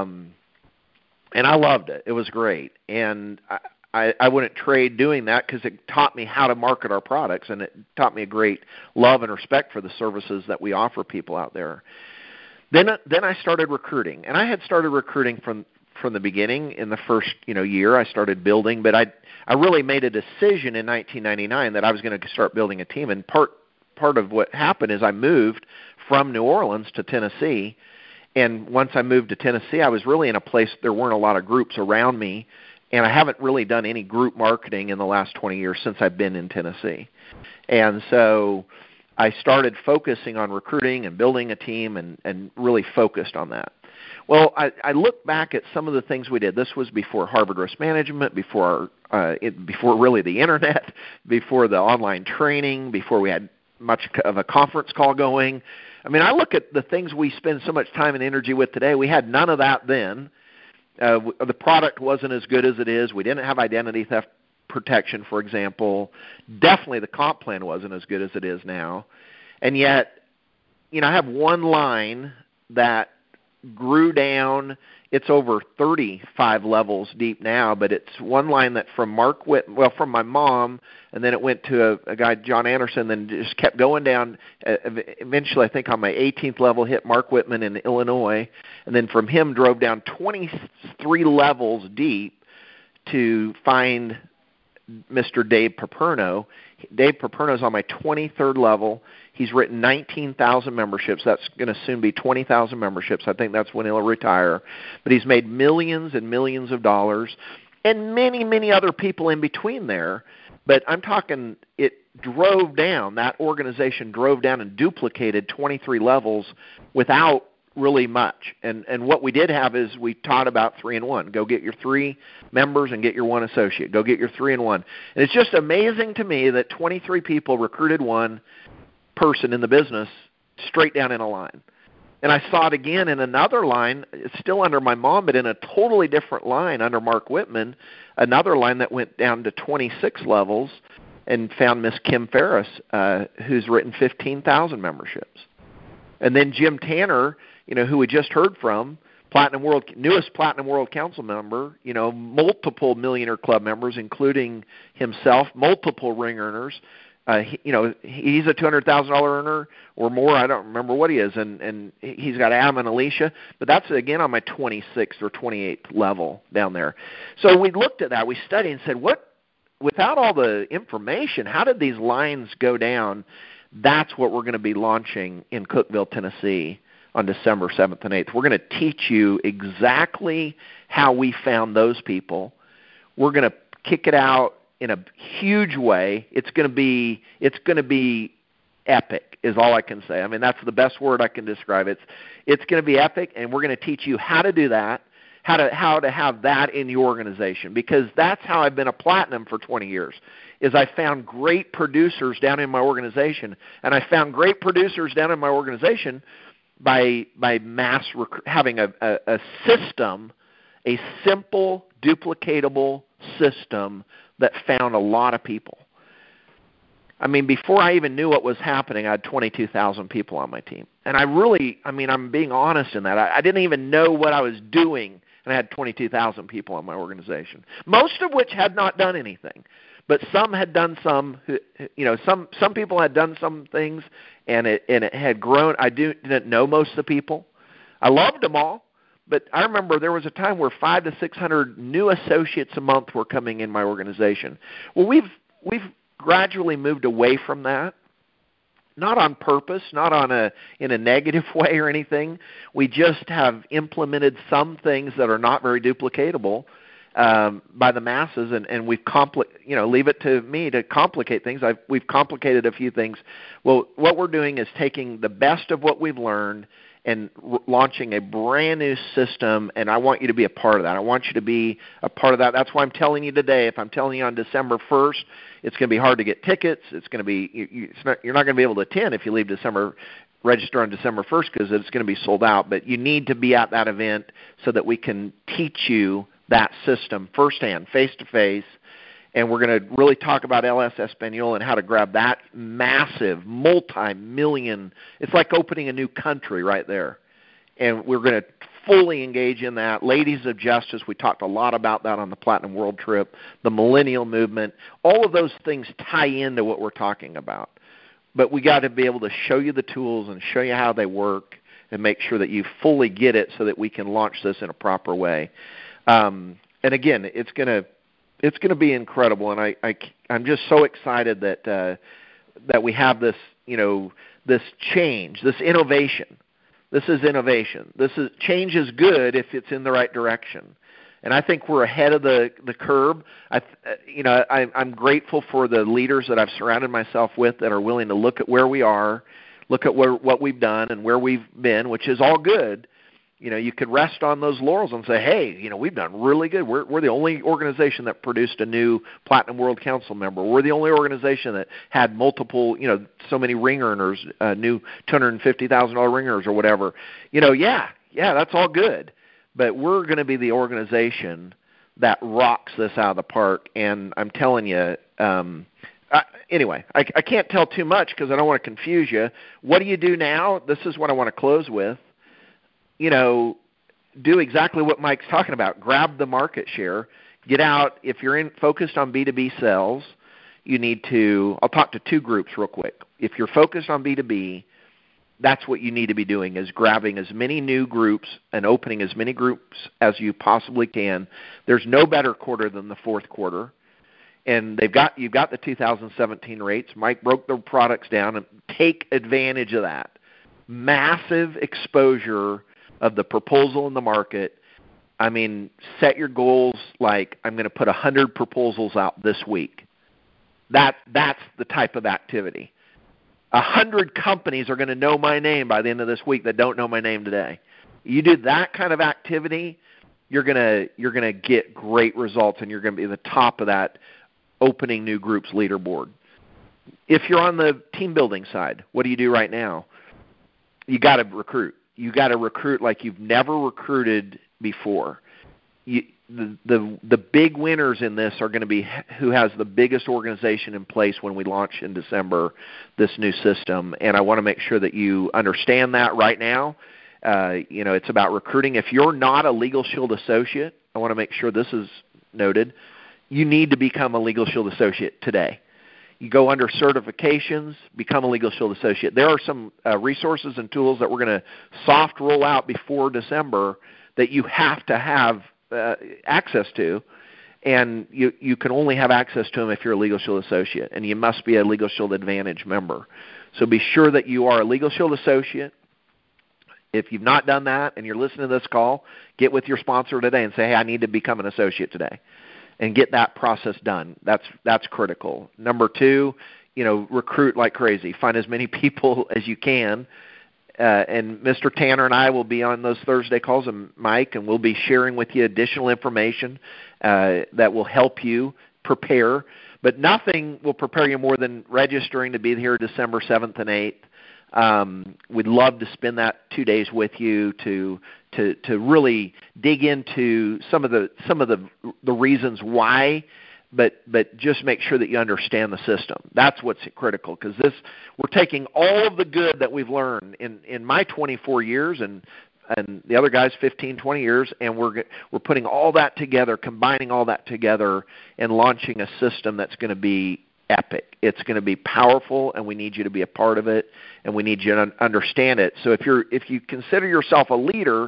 I loved it. It was great, and I wouldn't trade doing that because it taught me how to market our products, and it taught me a great love and respect for the services that we offer people out there. Then I started recruiting, and I had started recruiting from the beginning. In the first year, I started building, but I really made a decision in 1999 that I was going to start building a team. And part of what happened is I moved from New Orleans to Tennessee, and once I moved to Tennessee, I was really in a place there weren't a lot of groups around me. And I haven't really done any group marketing in the last 20 years since I've been in Tennessee. And so I started focusing on recruiting and building a team and really focused on that. Well, I look back at some of the things we did. This was before Harvard Risk Management, before really the Internet, before the online training, before we had much of a conference call going. I mean, I look at the things we spend so much time and energy with today. We had none of that then. The product wasn't as good as it is. We didn't have identity theft protection, for example. Definitely the comp plan wasn't as good as it is now. And yet, I have one line that grew down. It's over 35 levels deep now, but it's one line that from from my mom, and then it went to a guy, John Anderson, then just kept going down. Eventually, I think on my 18th level, hit Mark Whitman in Illinois, and then from him drove down 23 levels deep to find Mr. Dave Paperno. Dave Paperno's on my 23rd level. He's written 19,000 memberships. That's going to soon be 20,000 memberships. I think that's when he'll retire. But he's made millions and millions of dollars, and many, many other people in between there. But I'm talking it drove down. That organization drove down and duplicated 23 levels without really much. And what we did have is we taught about 3-in-1. Go get your 3 members and get your 1 associate. Go get your 3-in-1. And it's just amazing to me that 23 people recruited 1 person in the business straight down in a line. And I saw it again in another line. It's still under my mom, but in a totally different line under Mark Whitman, another line that went down to 26 levels and found Miss Kim Ferris, who's written 15,000 memberships. And then Jim Tanner, who we just heard from, newest Platinum World Council member, multiple Millionaire Club members, including himself, multiple ring earners. He's a $200,000 earner or more. I don't remember what he is, and he's got Adam and Alicia. But that's again on my 26th or 28th level down there. So we looked at that, we studied, and said, without all the information, how did these lines go down? That's what we're going to be launching in Cookeville, Tennessee, on December 7th and 8th. We're going to teach you exactly how we found those people. We're going to kick it out in a huge way. It's going to be epic is all I can say. I mean, that's the best word I can describe it. It's going to be epic, and we're going to teach you how to do that, how to have that in your organization, because that's how I've been a platinum for 20 years. Is I found great producers down in my organization, and I found great producers down in my organization by having a system, a simple, duplicatable system that found a lot of people. I mean, before I even knew what was happening, I had 22,000 people on my team. And I'm being honest in that. I didn't even know what I was doing, and I had 22,000 people on my organization, most of which had not done anything. But some had done some people had done some things, and it had grown. I didn't know most of the people. I loved them all, but I remember there was a time where 500 to 600 new associates a month were coming in my organization. Well, we've gradually moved away from that. Not on purpose, not in a negative way or anything. We just have implemented some things that are not very duplicatable by the masses, and we've leave it to me to complicate things. We've complicated a few things. Well, what we're doing is taking the best of what we've learned and launching a brand new system, and I want you to be a part of that. I want you to be a part of that. That's why I'm telling you today. If I'm telling you on December 1st, it's going to be hard to get tickets. It's going to be you're not going to be able to attend if you leave register on December 1st because it's going to be sold out. But you need to be at that event so that we can teach you that system firsthand, face-to-face, and we're going to really talk about LS Espanol and how to grab that massive, multi-million, it's like opening a new country right there. And we're going to fully engage in that. Ladies of Justice, we talked a lot about that on the Platinum World Trip, the Millennial Movement. All of those things tie into what we're talking about. But we got to be able to show you the tools and show you how they work and make sure that you fully get it so that we can launch this in a proper way. And again, it's going to be incredible, and I'm just so excited that we have this, this change, this innovation. This is innovation. Change is good if it's in the right direction, and I think we're ahead of the curve. I'm grateful for the leaders that I've surrounded myself with that are willing to look at where we are, look at what we've done and where we've been, which is all good. You could rest on those laurels and say, hey, we've done really good. We're the only organization that produced a new Platinum World Council member. We're the only organization that had multiple, so many ring earners, new $250,000 ring earners or whatever. Yeah, that's all good. But we're going to be the organization that rocks this out of the park. And I'm telling you, anyway, I can't tell too much because I don't want to confuse you. What do you do now? This is what I want to close with. Do exactly what Mike's talking about. Grab the market share. Get out. If you're focused on B2B sales, you need to – I'll talk to two groups real quick. If you're focused on B2B, that's what you need to be doing is grabbing as many new groups and opening as many groups as you possibly can. There's no better quarter than the fourth quarter. And you've got the 2017 rates. Mike broke the products down, and take advantage of that. Massive exposure of the proposal in the market. I mean, set your goals like I'm going to put 100 proposals out this week. That's the type of activity. 100 companies are going to know my name by the end of this week that don't know my name today. You do that kind of activity, you're going to get great results, and you're going to be at the top of that opening new groups leaderboard. If you're on the team building side, what do you do right now? You got to recruit. You got to recruit like you've never recruited before. The big winners in this are going to be who has the biggest organization in place when we launch in December this new system. And I want to make sure that you understand that right now. It's about recruiting. If you're not a Legal Shield associate, I want to make sure this is noted. You need to become a Legal Shield associate today. You go under certifications, become a Legal Shield associate. There are some resources and tools that we're going to soft roll out before December that you have to have access to, and you can only have access to them if you're a Legal Shield associate, and you must be a Legal Shield Advantage member. So be sure that you are a Legal Shield associate. If you've not done that and you're listening to this call, get with your sponsor today and say, hey, I need to become an associate today. And get that process done. That's critical. Number two, recruit like crazy. Find as many people as you can. And Mr. Tanner and I will be on those Thursday calls, and Mike, and we'll be sharing with you additional information that will help you prepare. But nothing will prepare you more than registering to be here December 7th and 8th. We'd love to spend that 2 days with you to really dig into some of the reasons why, but just make sure that you understand the system. That's what's critical, because we're taking all of the good that we've learned in my 24 years and the other guys 15, 20 years, and we're putting all that together, combining all that together, and launching a system that's going to be epic. It's going to be powerful, and we need you to be a part of it, and we need you to understand it. So if you consider yourself a leader,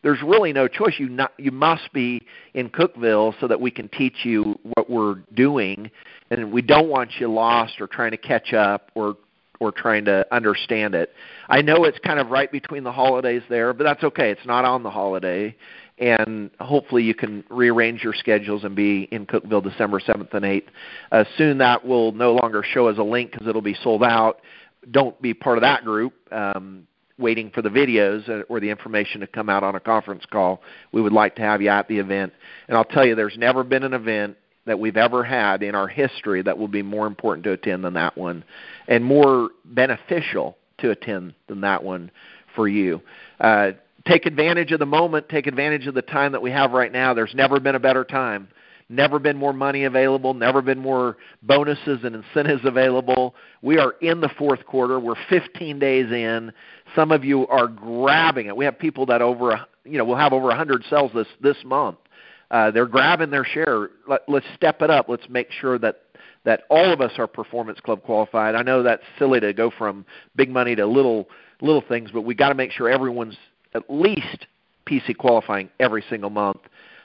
there's really no choice. You must be in Cookeville so that we can teach you what we're doing, and we don't want you lost or trying to catch up or trying to understand it. I know it's kind of right between the holidays there, but that's okay. It's not on the holiday, and hopefully you can rearrange your schedules and be in Cookeville December 7th and 8th. Soon that will no longer show as a link because it'll be sold out. Don't be part of that group waiting for the videos or the information to come out on a conference call. We would like to have you at the event. And I'll tell you, there's never been an event that we've ever had in our history that will be more important to attend than that one, and more beneficial to attend than that one for you. Take advantage of the moment. Take advantage of the time that we have right now. There's never been a better time. Never been more money available. Never been more bonuses and incentives available. We are in the fourth quarter. We're 15 days in. Some of you are grabbing it. We have people that we'll have over 100 sales this month. They're grabbing their share. Let's step it up. Let's make sure that all of us are Performance Club qualified. I know that's silly to go from big money to little things, but we got to make sure everyone's at least PC qualifying every single month,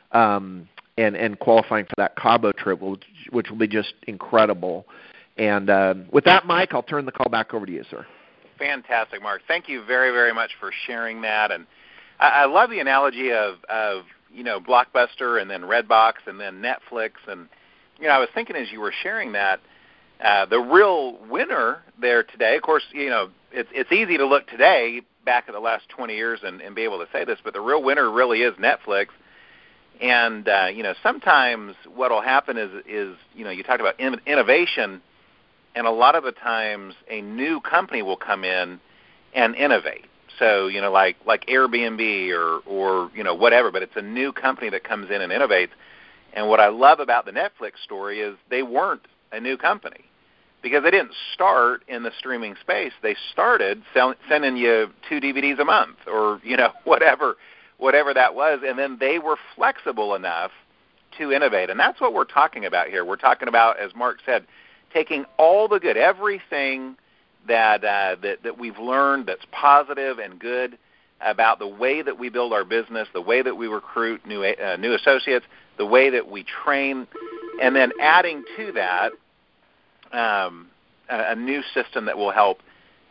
and qualifying for that Cabo trip, which will be just incredible. And with that, Mike, I'll turn the call back over to you, sir. Fantastic, Mark. Thank you very, very much for sharing that. And I love the analogy of Blockbuster and then Redbox and then Netflix. And, I was thinking as you were sharing that, the real winner there today, of course, it's easy to look today back at the last 20 years and be able to say this, but the real winner really is Netflix. And, sometimes what will happen is you talked about innovation, and a lot of the times a new company will come in and innovate. So, like Airbnb or whatever, but it's a new company that comes in and innovates. And what I love about the Netflix story is they weren't a new company because they didn't start in the streaming space. They started sending you 2 DVDs a month or, whatever that was, and then they were flexible enough to innovate. And that's what we're talking about here. We're talking about, as Mark said, taking all the good, everything that we've learned that's positive and good about the way that we build our business, the way that we recruit new associates, the way that we train, and then adding to that a new system that will help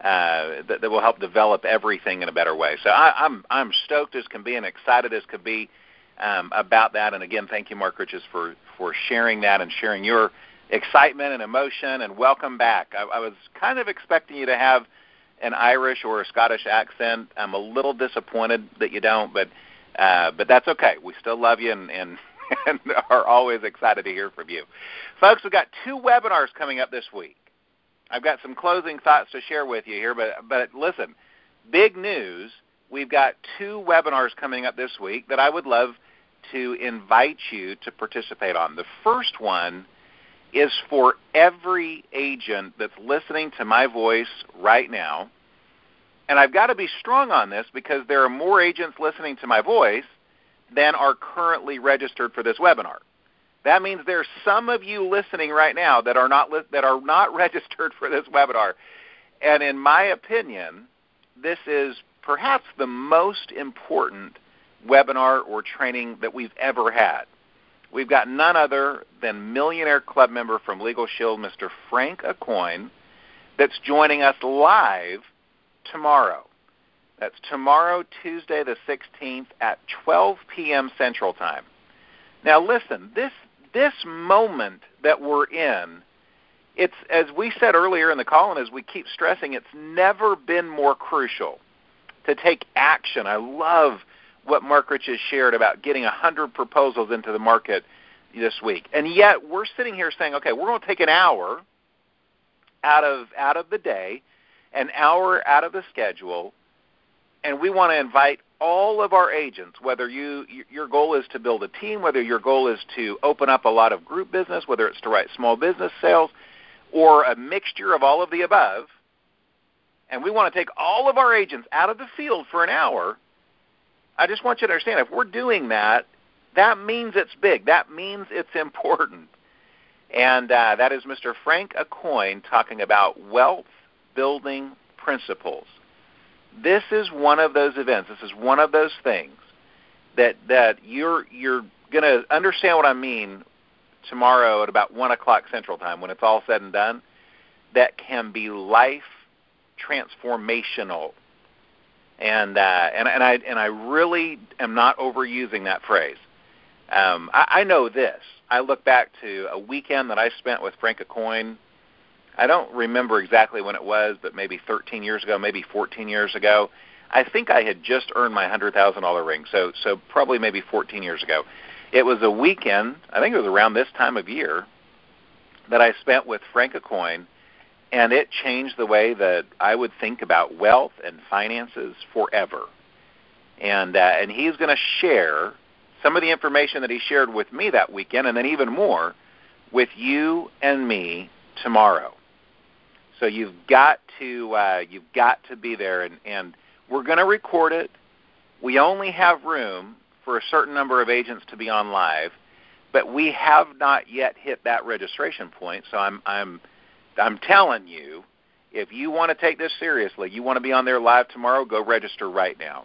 develop everything in a better way. So I'm stoked as can be and excited as could be about that. And again, thank you, Mark Riches, for sharing that and sharing your excitement and emotion, and welcome back. I was kind of expecting you to have an Irish or a Scottish accent. I'm a little disappointed that you don't, but that's okay. We still love you and are always excited to hear from you. Folks, we've got 2 webinars coming up this week. I've got some closing thoughts to share with you here, but listen, big news. We've got 2 webinars coming up this week that I would love to invite you to participate on. The first one is for every agent that's listening to my voice right now. And I've got to be strong on this because there are more agents listening to my voice than are currently registered for this webinar. That means there's some of you listening right now that are not registered for this webinar. And in my opinion, this is perhaps the most important webinar or training that we've ever had. We've got none other than Millionaire Club member from Legal Shield, Mr. Frank Aucoin, that's joining us live tomorrow. That's tomorrow, Tuesday the 16th at 12 p.m. Central Time. Now listen, this moment that we're in, it's, as we said earlier in the call and as we keep stressing, it's never been more crucial to take action. I love what Mark Rich has shared about getting 100 proposals into the market this week. And yet we're sitting here saying, okay, we're going to take an hour out of the day, an hour out of the schedule, and we want to invite all of our agents, whether your goal is to build a team, whether your goal is to open up a lot of group business, whether it's to write small business sales, or a mixture of all of the above, and we want to take all of our agents out of the field for an hour. I just want you to understand, if we're doing that, that means it's big. That means it's important. And that is Mr. Frank Aucoin talking about wealth building principles. This is one of those events. This is one of those things that you're going to understand what I mean tomorrow at about 1 o'clock Central Time when it's all said and done, that can be life transformational. And I really am not overusing that phrase. I know this. I look back to a weekend that I spent with Frank Aucoin. I don't remember exactly when it was, but maybe 13 years ago, maybe 14 years ago. I think I had just earned my $100,000 ring, so probably maybe 14 years ago. It was a weekend, I think it was around this time of year, that I spent with Frank Aucoin, and it changed the way that I would think about wealth and finances forever. And he's going to share some of the information that he shared with me that weekend, and then even more with you and me tomorrow. So you've got to be there, and we're going to record it. We only have room for a certain number of agents to be on live, but we have not yet hit that registration point. So I'm telling you, if you want to take this seriously, you want to be on there live tomorrow, go register right now.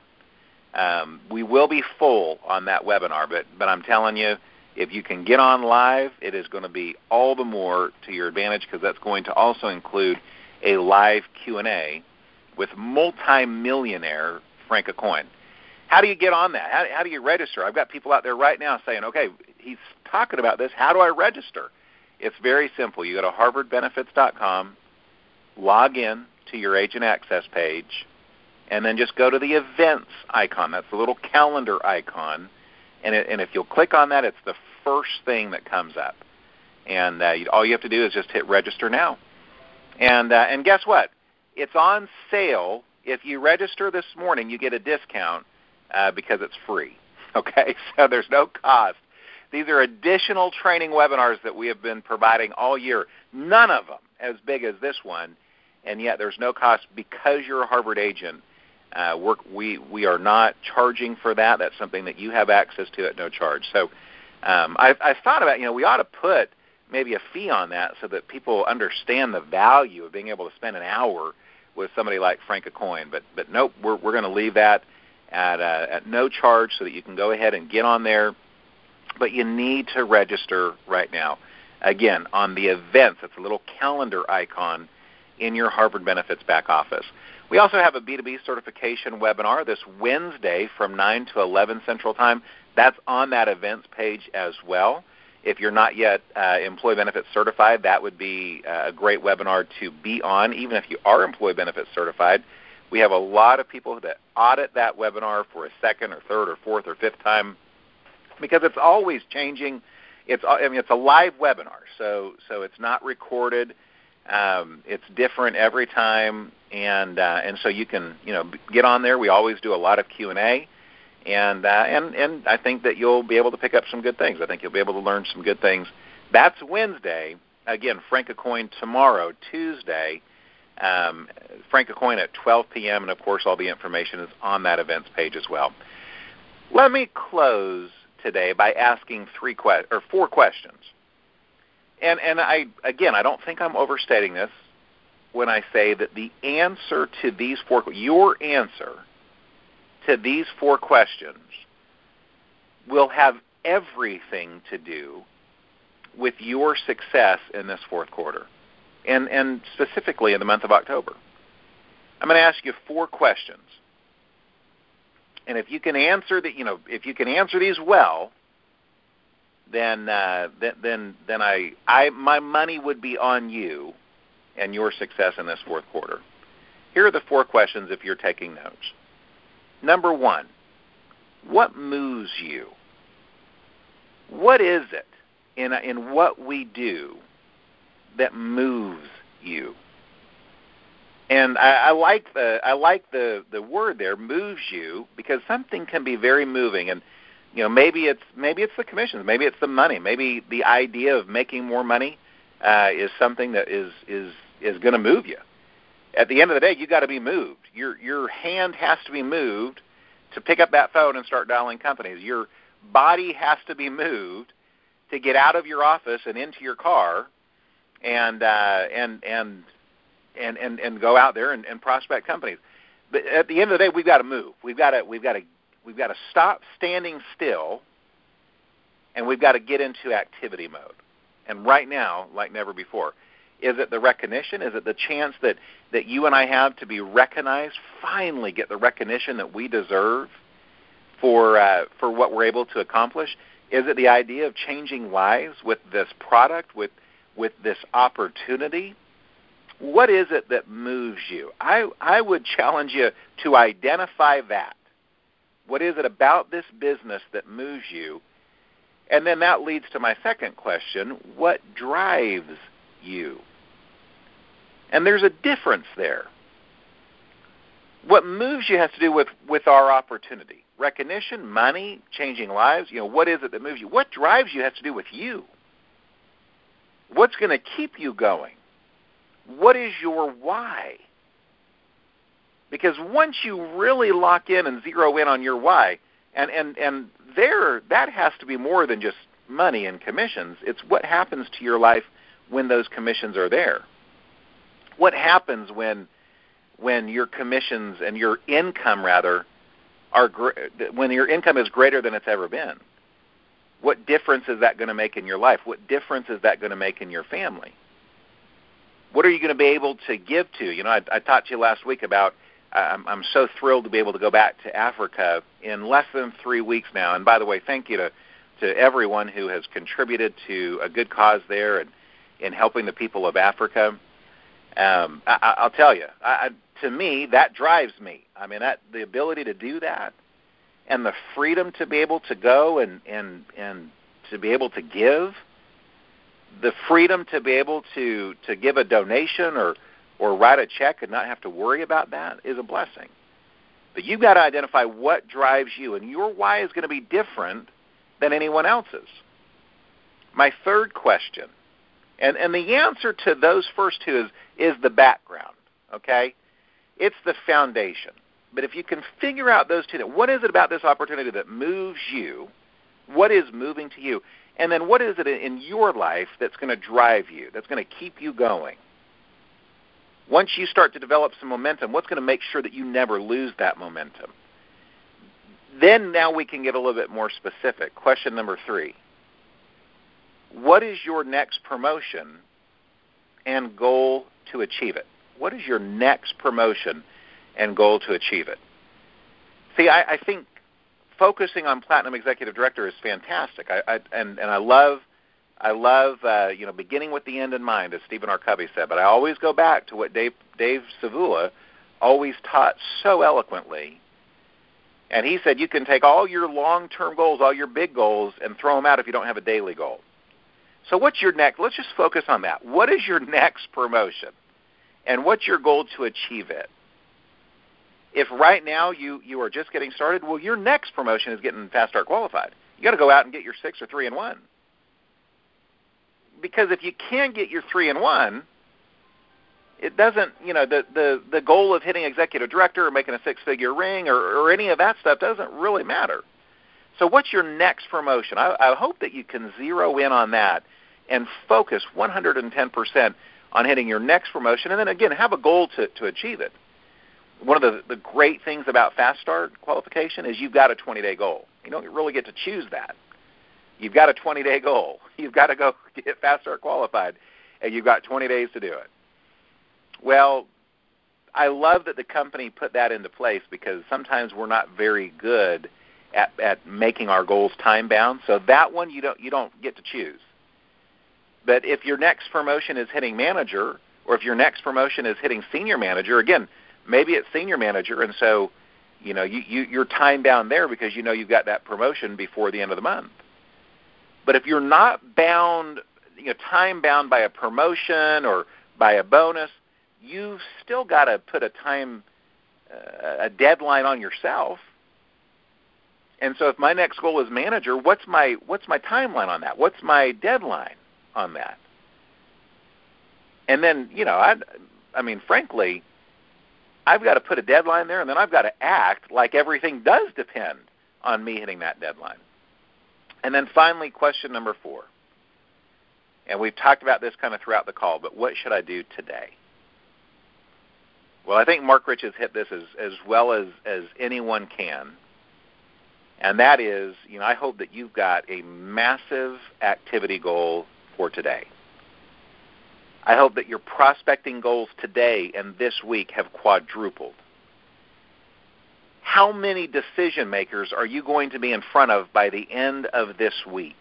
We will be full on that webinar, but I'm telling you, if you can get on live, it is going to be all the more to your advantage, because that's going to also include a live Q&A with multi-millionaire Frank Aucoin. How do you get on that? How do you register? I've got people out there right now saying, okay, he's talking about this. How do I register? It's very simple. You go to harvardbenefits.com, log in to your agent access page, and then just go to the events icon. That's the little calendar icon. And if you'll click on that, it's the first thing that comes up. And all you have to do is just hit register now. And guess what? It's on sale. If you register this morning, you get a discount because it's free. Okay? So there's no cost. These are additional training webinars that we have been providing all year. None of them as big as this one, and yet there's no cost because you're a Harvard agent. We are not charging for that. That's something that you have access to at no charge. So I thought about, we ought to put maybe a fee on that so that people understand the value of being able to spend an hour with somebody like Frank Aucoin. But nope, we're going to leave that at no charge so that you can go ahead and get on there. But you need to register right now. Again, on the events, it's a little calendar icon in your Harvard Benefits back office. We also have a B2B certification webinar this Wednesday from 9 to 11 Central Time. That's on that events page as well. If you're not yet Employee Benefits certified, that would be a great webinar to be on. Even if you are Employee Benefits certified, we have a lot of people that audit that webinar for a second or third or fourth or fifth time because it's always changing. It's a live webinar, so it's not recorded. It's different every time, and so you can get on there. We always do a lot of Q&A, and I think that you'll be able to pick up some good things. I think you'll be able to learn some good things. That's Wednesday. Again, Frank Aucoin tomorrow, Tuesday. Frank Aucoin at 12 p.m., and of course all the information is on that events page as well. Let me close today by asking 4 questions. And I don't think I'm overstating this when I say that the answer to these 4, your answer to these 4 questions will have everything to do with your success in this fourth quarter, and specifically in the month of October. I'm going to ask you 4 questions. And if you can answer these well, then my money would be on you and your success in this fourth quarter. Here are the 4 questions if you're taking notes. Number 1, what moves you? What is it in what we do that moves you? And I like the word there, moves you, because something can be very moving, and maybe it's the commissions, maybe it's the money, maybe the idea of making more money is something that is going to move you. At the end of the day, you got to be moved. Your hand has to be moved to pick up that phone and start dialing companies. Your body has to be moved to get out of your office and into your car and go out there and prospect companies. But at the end of the day, we've got to move. We've got to We've got to stop standing still, and we've got to get into activity mode. And right now, like never before, is it the recognition? Is it the chance that you and I have to be recognized, finally get the recognition that we deserve for what we're able to accomplish? Is it the idea of changing lives with this product, with this opportunity? What is it that moves you? I would challenge you to identify that. What is it about this business that moves you? And then that leads to my second question, what drives you? And there's a difference there. What moves you has to do with our opportunity. Recognition, money, changing lives. What is it that moves you? What drives you has to do with you. What's going to keep you going? What is your why? Because once you really lock in and zero in on your why, and there, that has to be more than just money and commissions. It's what happens to your life when those commissions are there. What happens when your commissions and your income, rather, when your income is greater than it's ever been? What difference is that going to make in your life? What difference is that going to make in your family? What are you going to be able to give to? I talked to you last week about I'm so thrilled to be able to go back to Africa in less than 3 weeks now. And by the way, thank you to everyone who has contributed to a good cause there and in helping the people of Africa. I'll tell you, to me, that drives me. I mean, the ability to do that and the freedom to be able to go and to be able to give, the freedom to be able to give a donation or write a check and not have to worry about that is a blessing. But you've got to identify what drives you, and your why is going to be different than anyone else's. My third question, and the answer to those first two is the background, okay? It's the foundation. But if you can figure out those two, what is it about this opportunity that moves you? What is moving to you? And then what is it in your life that's going to drive you, that's going to keep you going? Once you start to develop some momentum, what's going to make sure that you never lose that momentum? Then now we can get a little bit more specific. Question number 3. What is your next promotion and goal to achieve it? What is your next promotion and goal to achieve it? See, I think focusing on Platinum Executive Director is fantastic. I love beginning with the end in mind, as Stephen R. Covey said. But I always go back to what Dave Savula always taught so eloquently. And he said you can take all your long-term goals, all your big goals, and throw them out if you don't have a daily goal. So what's your next? Let's just focus on that. What is your next promotion? And what's your goal to achieve it? If right now you are just getting started, well, your next promotion is getting Fast Start qualified. You got to go out and get your 6 or 3-1. Because if you can't get your 3-1, it doesn't, the goal of hitting executive director or making a 6-figure ring or any of that stuff doesn't really matter. So what's your next promotion? I hope that you can zero in on that and focus 110% on hitting your next promotion, and then, again, have a goal to achieve it. One of the great things about Fast Start qualification is you've got a 20-day goal. You don't really get to choose that. You've got a 20-day goal. You've got to go get Fast Start qualified, and you've got 20 days to do it. Well, I love that the company put that into place because sometimes we're not very good at making our goals time-bound. So that one you don't get to choose. But if your next promotion is hitting manager, or if your next promotion is hitting senior manager, again, maybe it's senior manager, and so you're time-bound there because you've got that promotion before the end of the month. But if you're not bound, time-bound by a promotion or by a bonus, you've still got to put a deadline on yourself. And so if my next goal is manager, what's my timeline on that? What's my deadline on that? And then, frankly, I've got to put a deadline there, and then I've got to act like everything does depend on me hitting that deadline. And then finally, question number 4. And we've talked about this kind of throughout the call, but what should I do today? Well, I think Mark Rich has hit this as well as anyone can. And that is, I hope that you've got a massive activity goal for today. I hope that your prospecting goals today and this week have quadrupled. How many decision makers are you going to be in front of by the end of this week?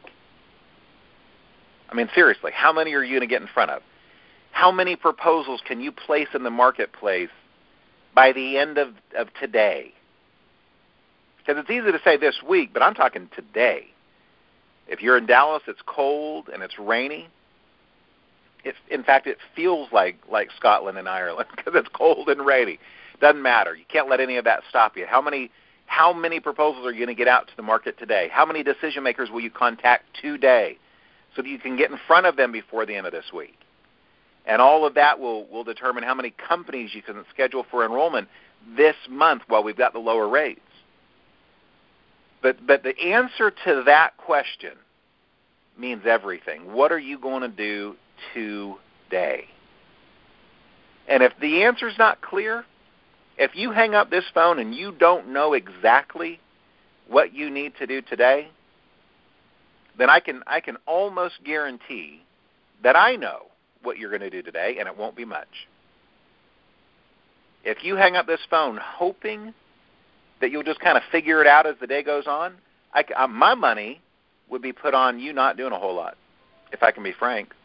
I mean, seriously, how many are you going to get in front of? How many proposals can you place in the marketplace by the end of today? Because it's easy to say this week, but I'm talking today. If you're in Dallas, it's cold and it's rainy. In fact, it feels like Scotland and Ireland because it's cold and rainy. Doesn't matter. You can't let any of that stop you. How many proposals are you going to get out to the market today? How many decision makers will you contact today so that you can get in front of them before the end of this week? And all of that will determine how many companies you can schedule for enrollment this month while we've got the lower rates. But the answer to that question means everything. What are you going to do today? And if the answer's not clear, if you hang up this phone and you don't know exactly what you need to do today, then I can almost guarantee that I know what you're going to do today, and it won't be much. If you hang up this phone hoping that you'll just kind of figure it out as the day goes on, my money would be put on you not doing a whole lot, if I can be frank.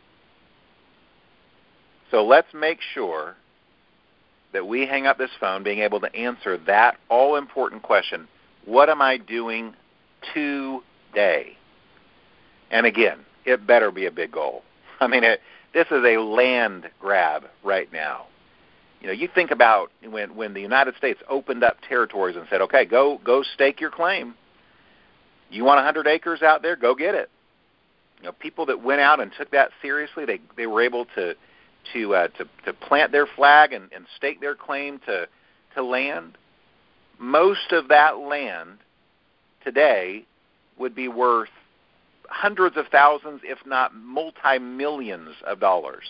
So let's make sure that we hang up this phone being able to answer that all-important question, what am I doing today? And again, it better be a big goal. I mean, this is a land grab right now. You think about when the United States opened up territories and said, okay, go stake your claim. You want 100 acres out there? Go get it. People that went out and took that seriously, they were able to plant their flag and stake their claim to land. Most of that land today would be worth hundreds of thousands, if not multi-millions of dollars.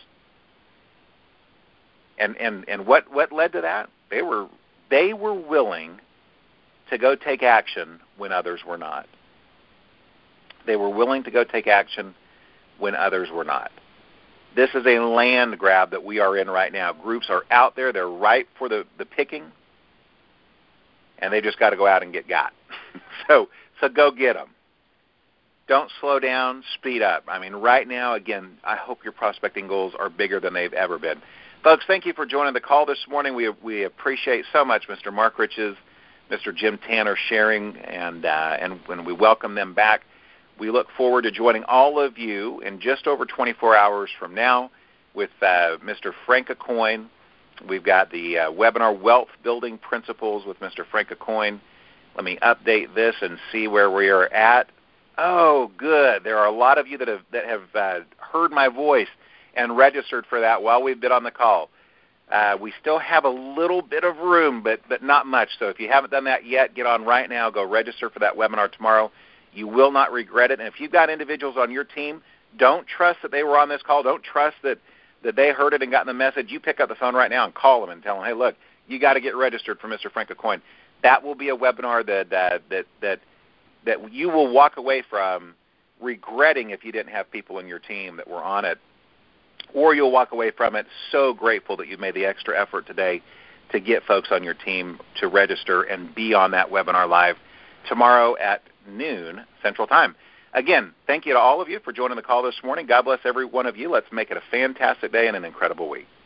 And what led to that? They were willing to go take action when others were not. They were willing to go take action when others were not. This is a land grab that we are in right now. Groups are out there. They're ripe for the picking, and they just got to go out and get got. So go get them. Don't slow down. Speed up. I mean, right now, again, I hope your prospecting goals are bigger than they've ever been. Folks, thank you for joining the call this morning. We appreciate so much Mr. Mark Riches, Mr. Jim Tanner sharing, and when we welcome them back, we look forward to joining all of you in just over 24 hours from now with Mr. Frank Aucoin. We've got the webinar Wealth Building Principles with Mr. Frank Aucoin. Let me update this and see where we are at. Oh, good. There are a lot of you that have heard my voice and registered for that while we've been on the call. We still have a little bit of room, but not much. So if you haven't done that yet, get on right now. Go register for that webinar tomorrow. You will not regret it. And if you've got individuals on your team, don't trust that they were on this call. Don't trust that they heard it and gotten the message. You pick up the phone right now and call them and tell them, hey, look, you got to get registered for Mr. Frank Aucoin. That will be a webinar that you will walk away from regretting if you didn't have people in your team that were on it, or you'll walk away from it so grateful that you made the extra effort today to get folks on your team to register and be on that webinar live tomorrow at noon Central Time. Again, thank you to all of you for joining the call this morning. God bless every one of you. Let's make it a fantastic day and an incredible week.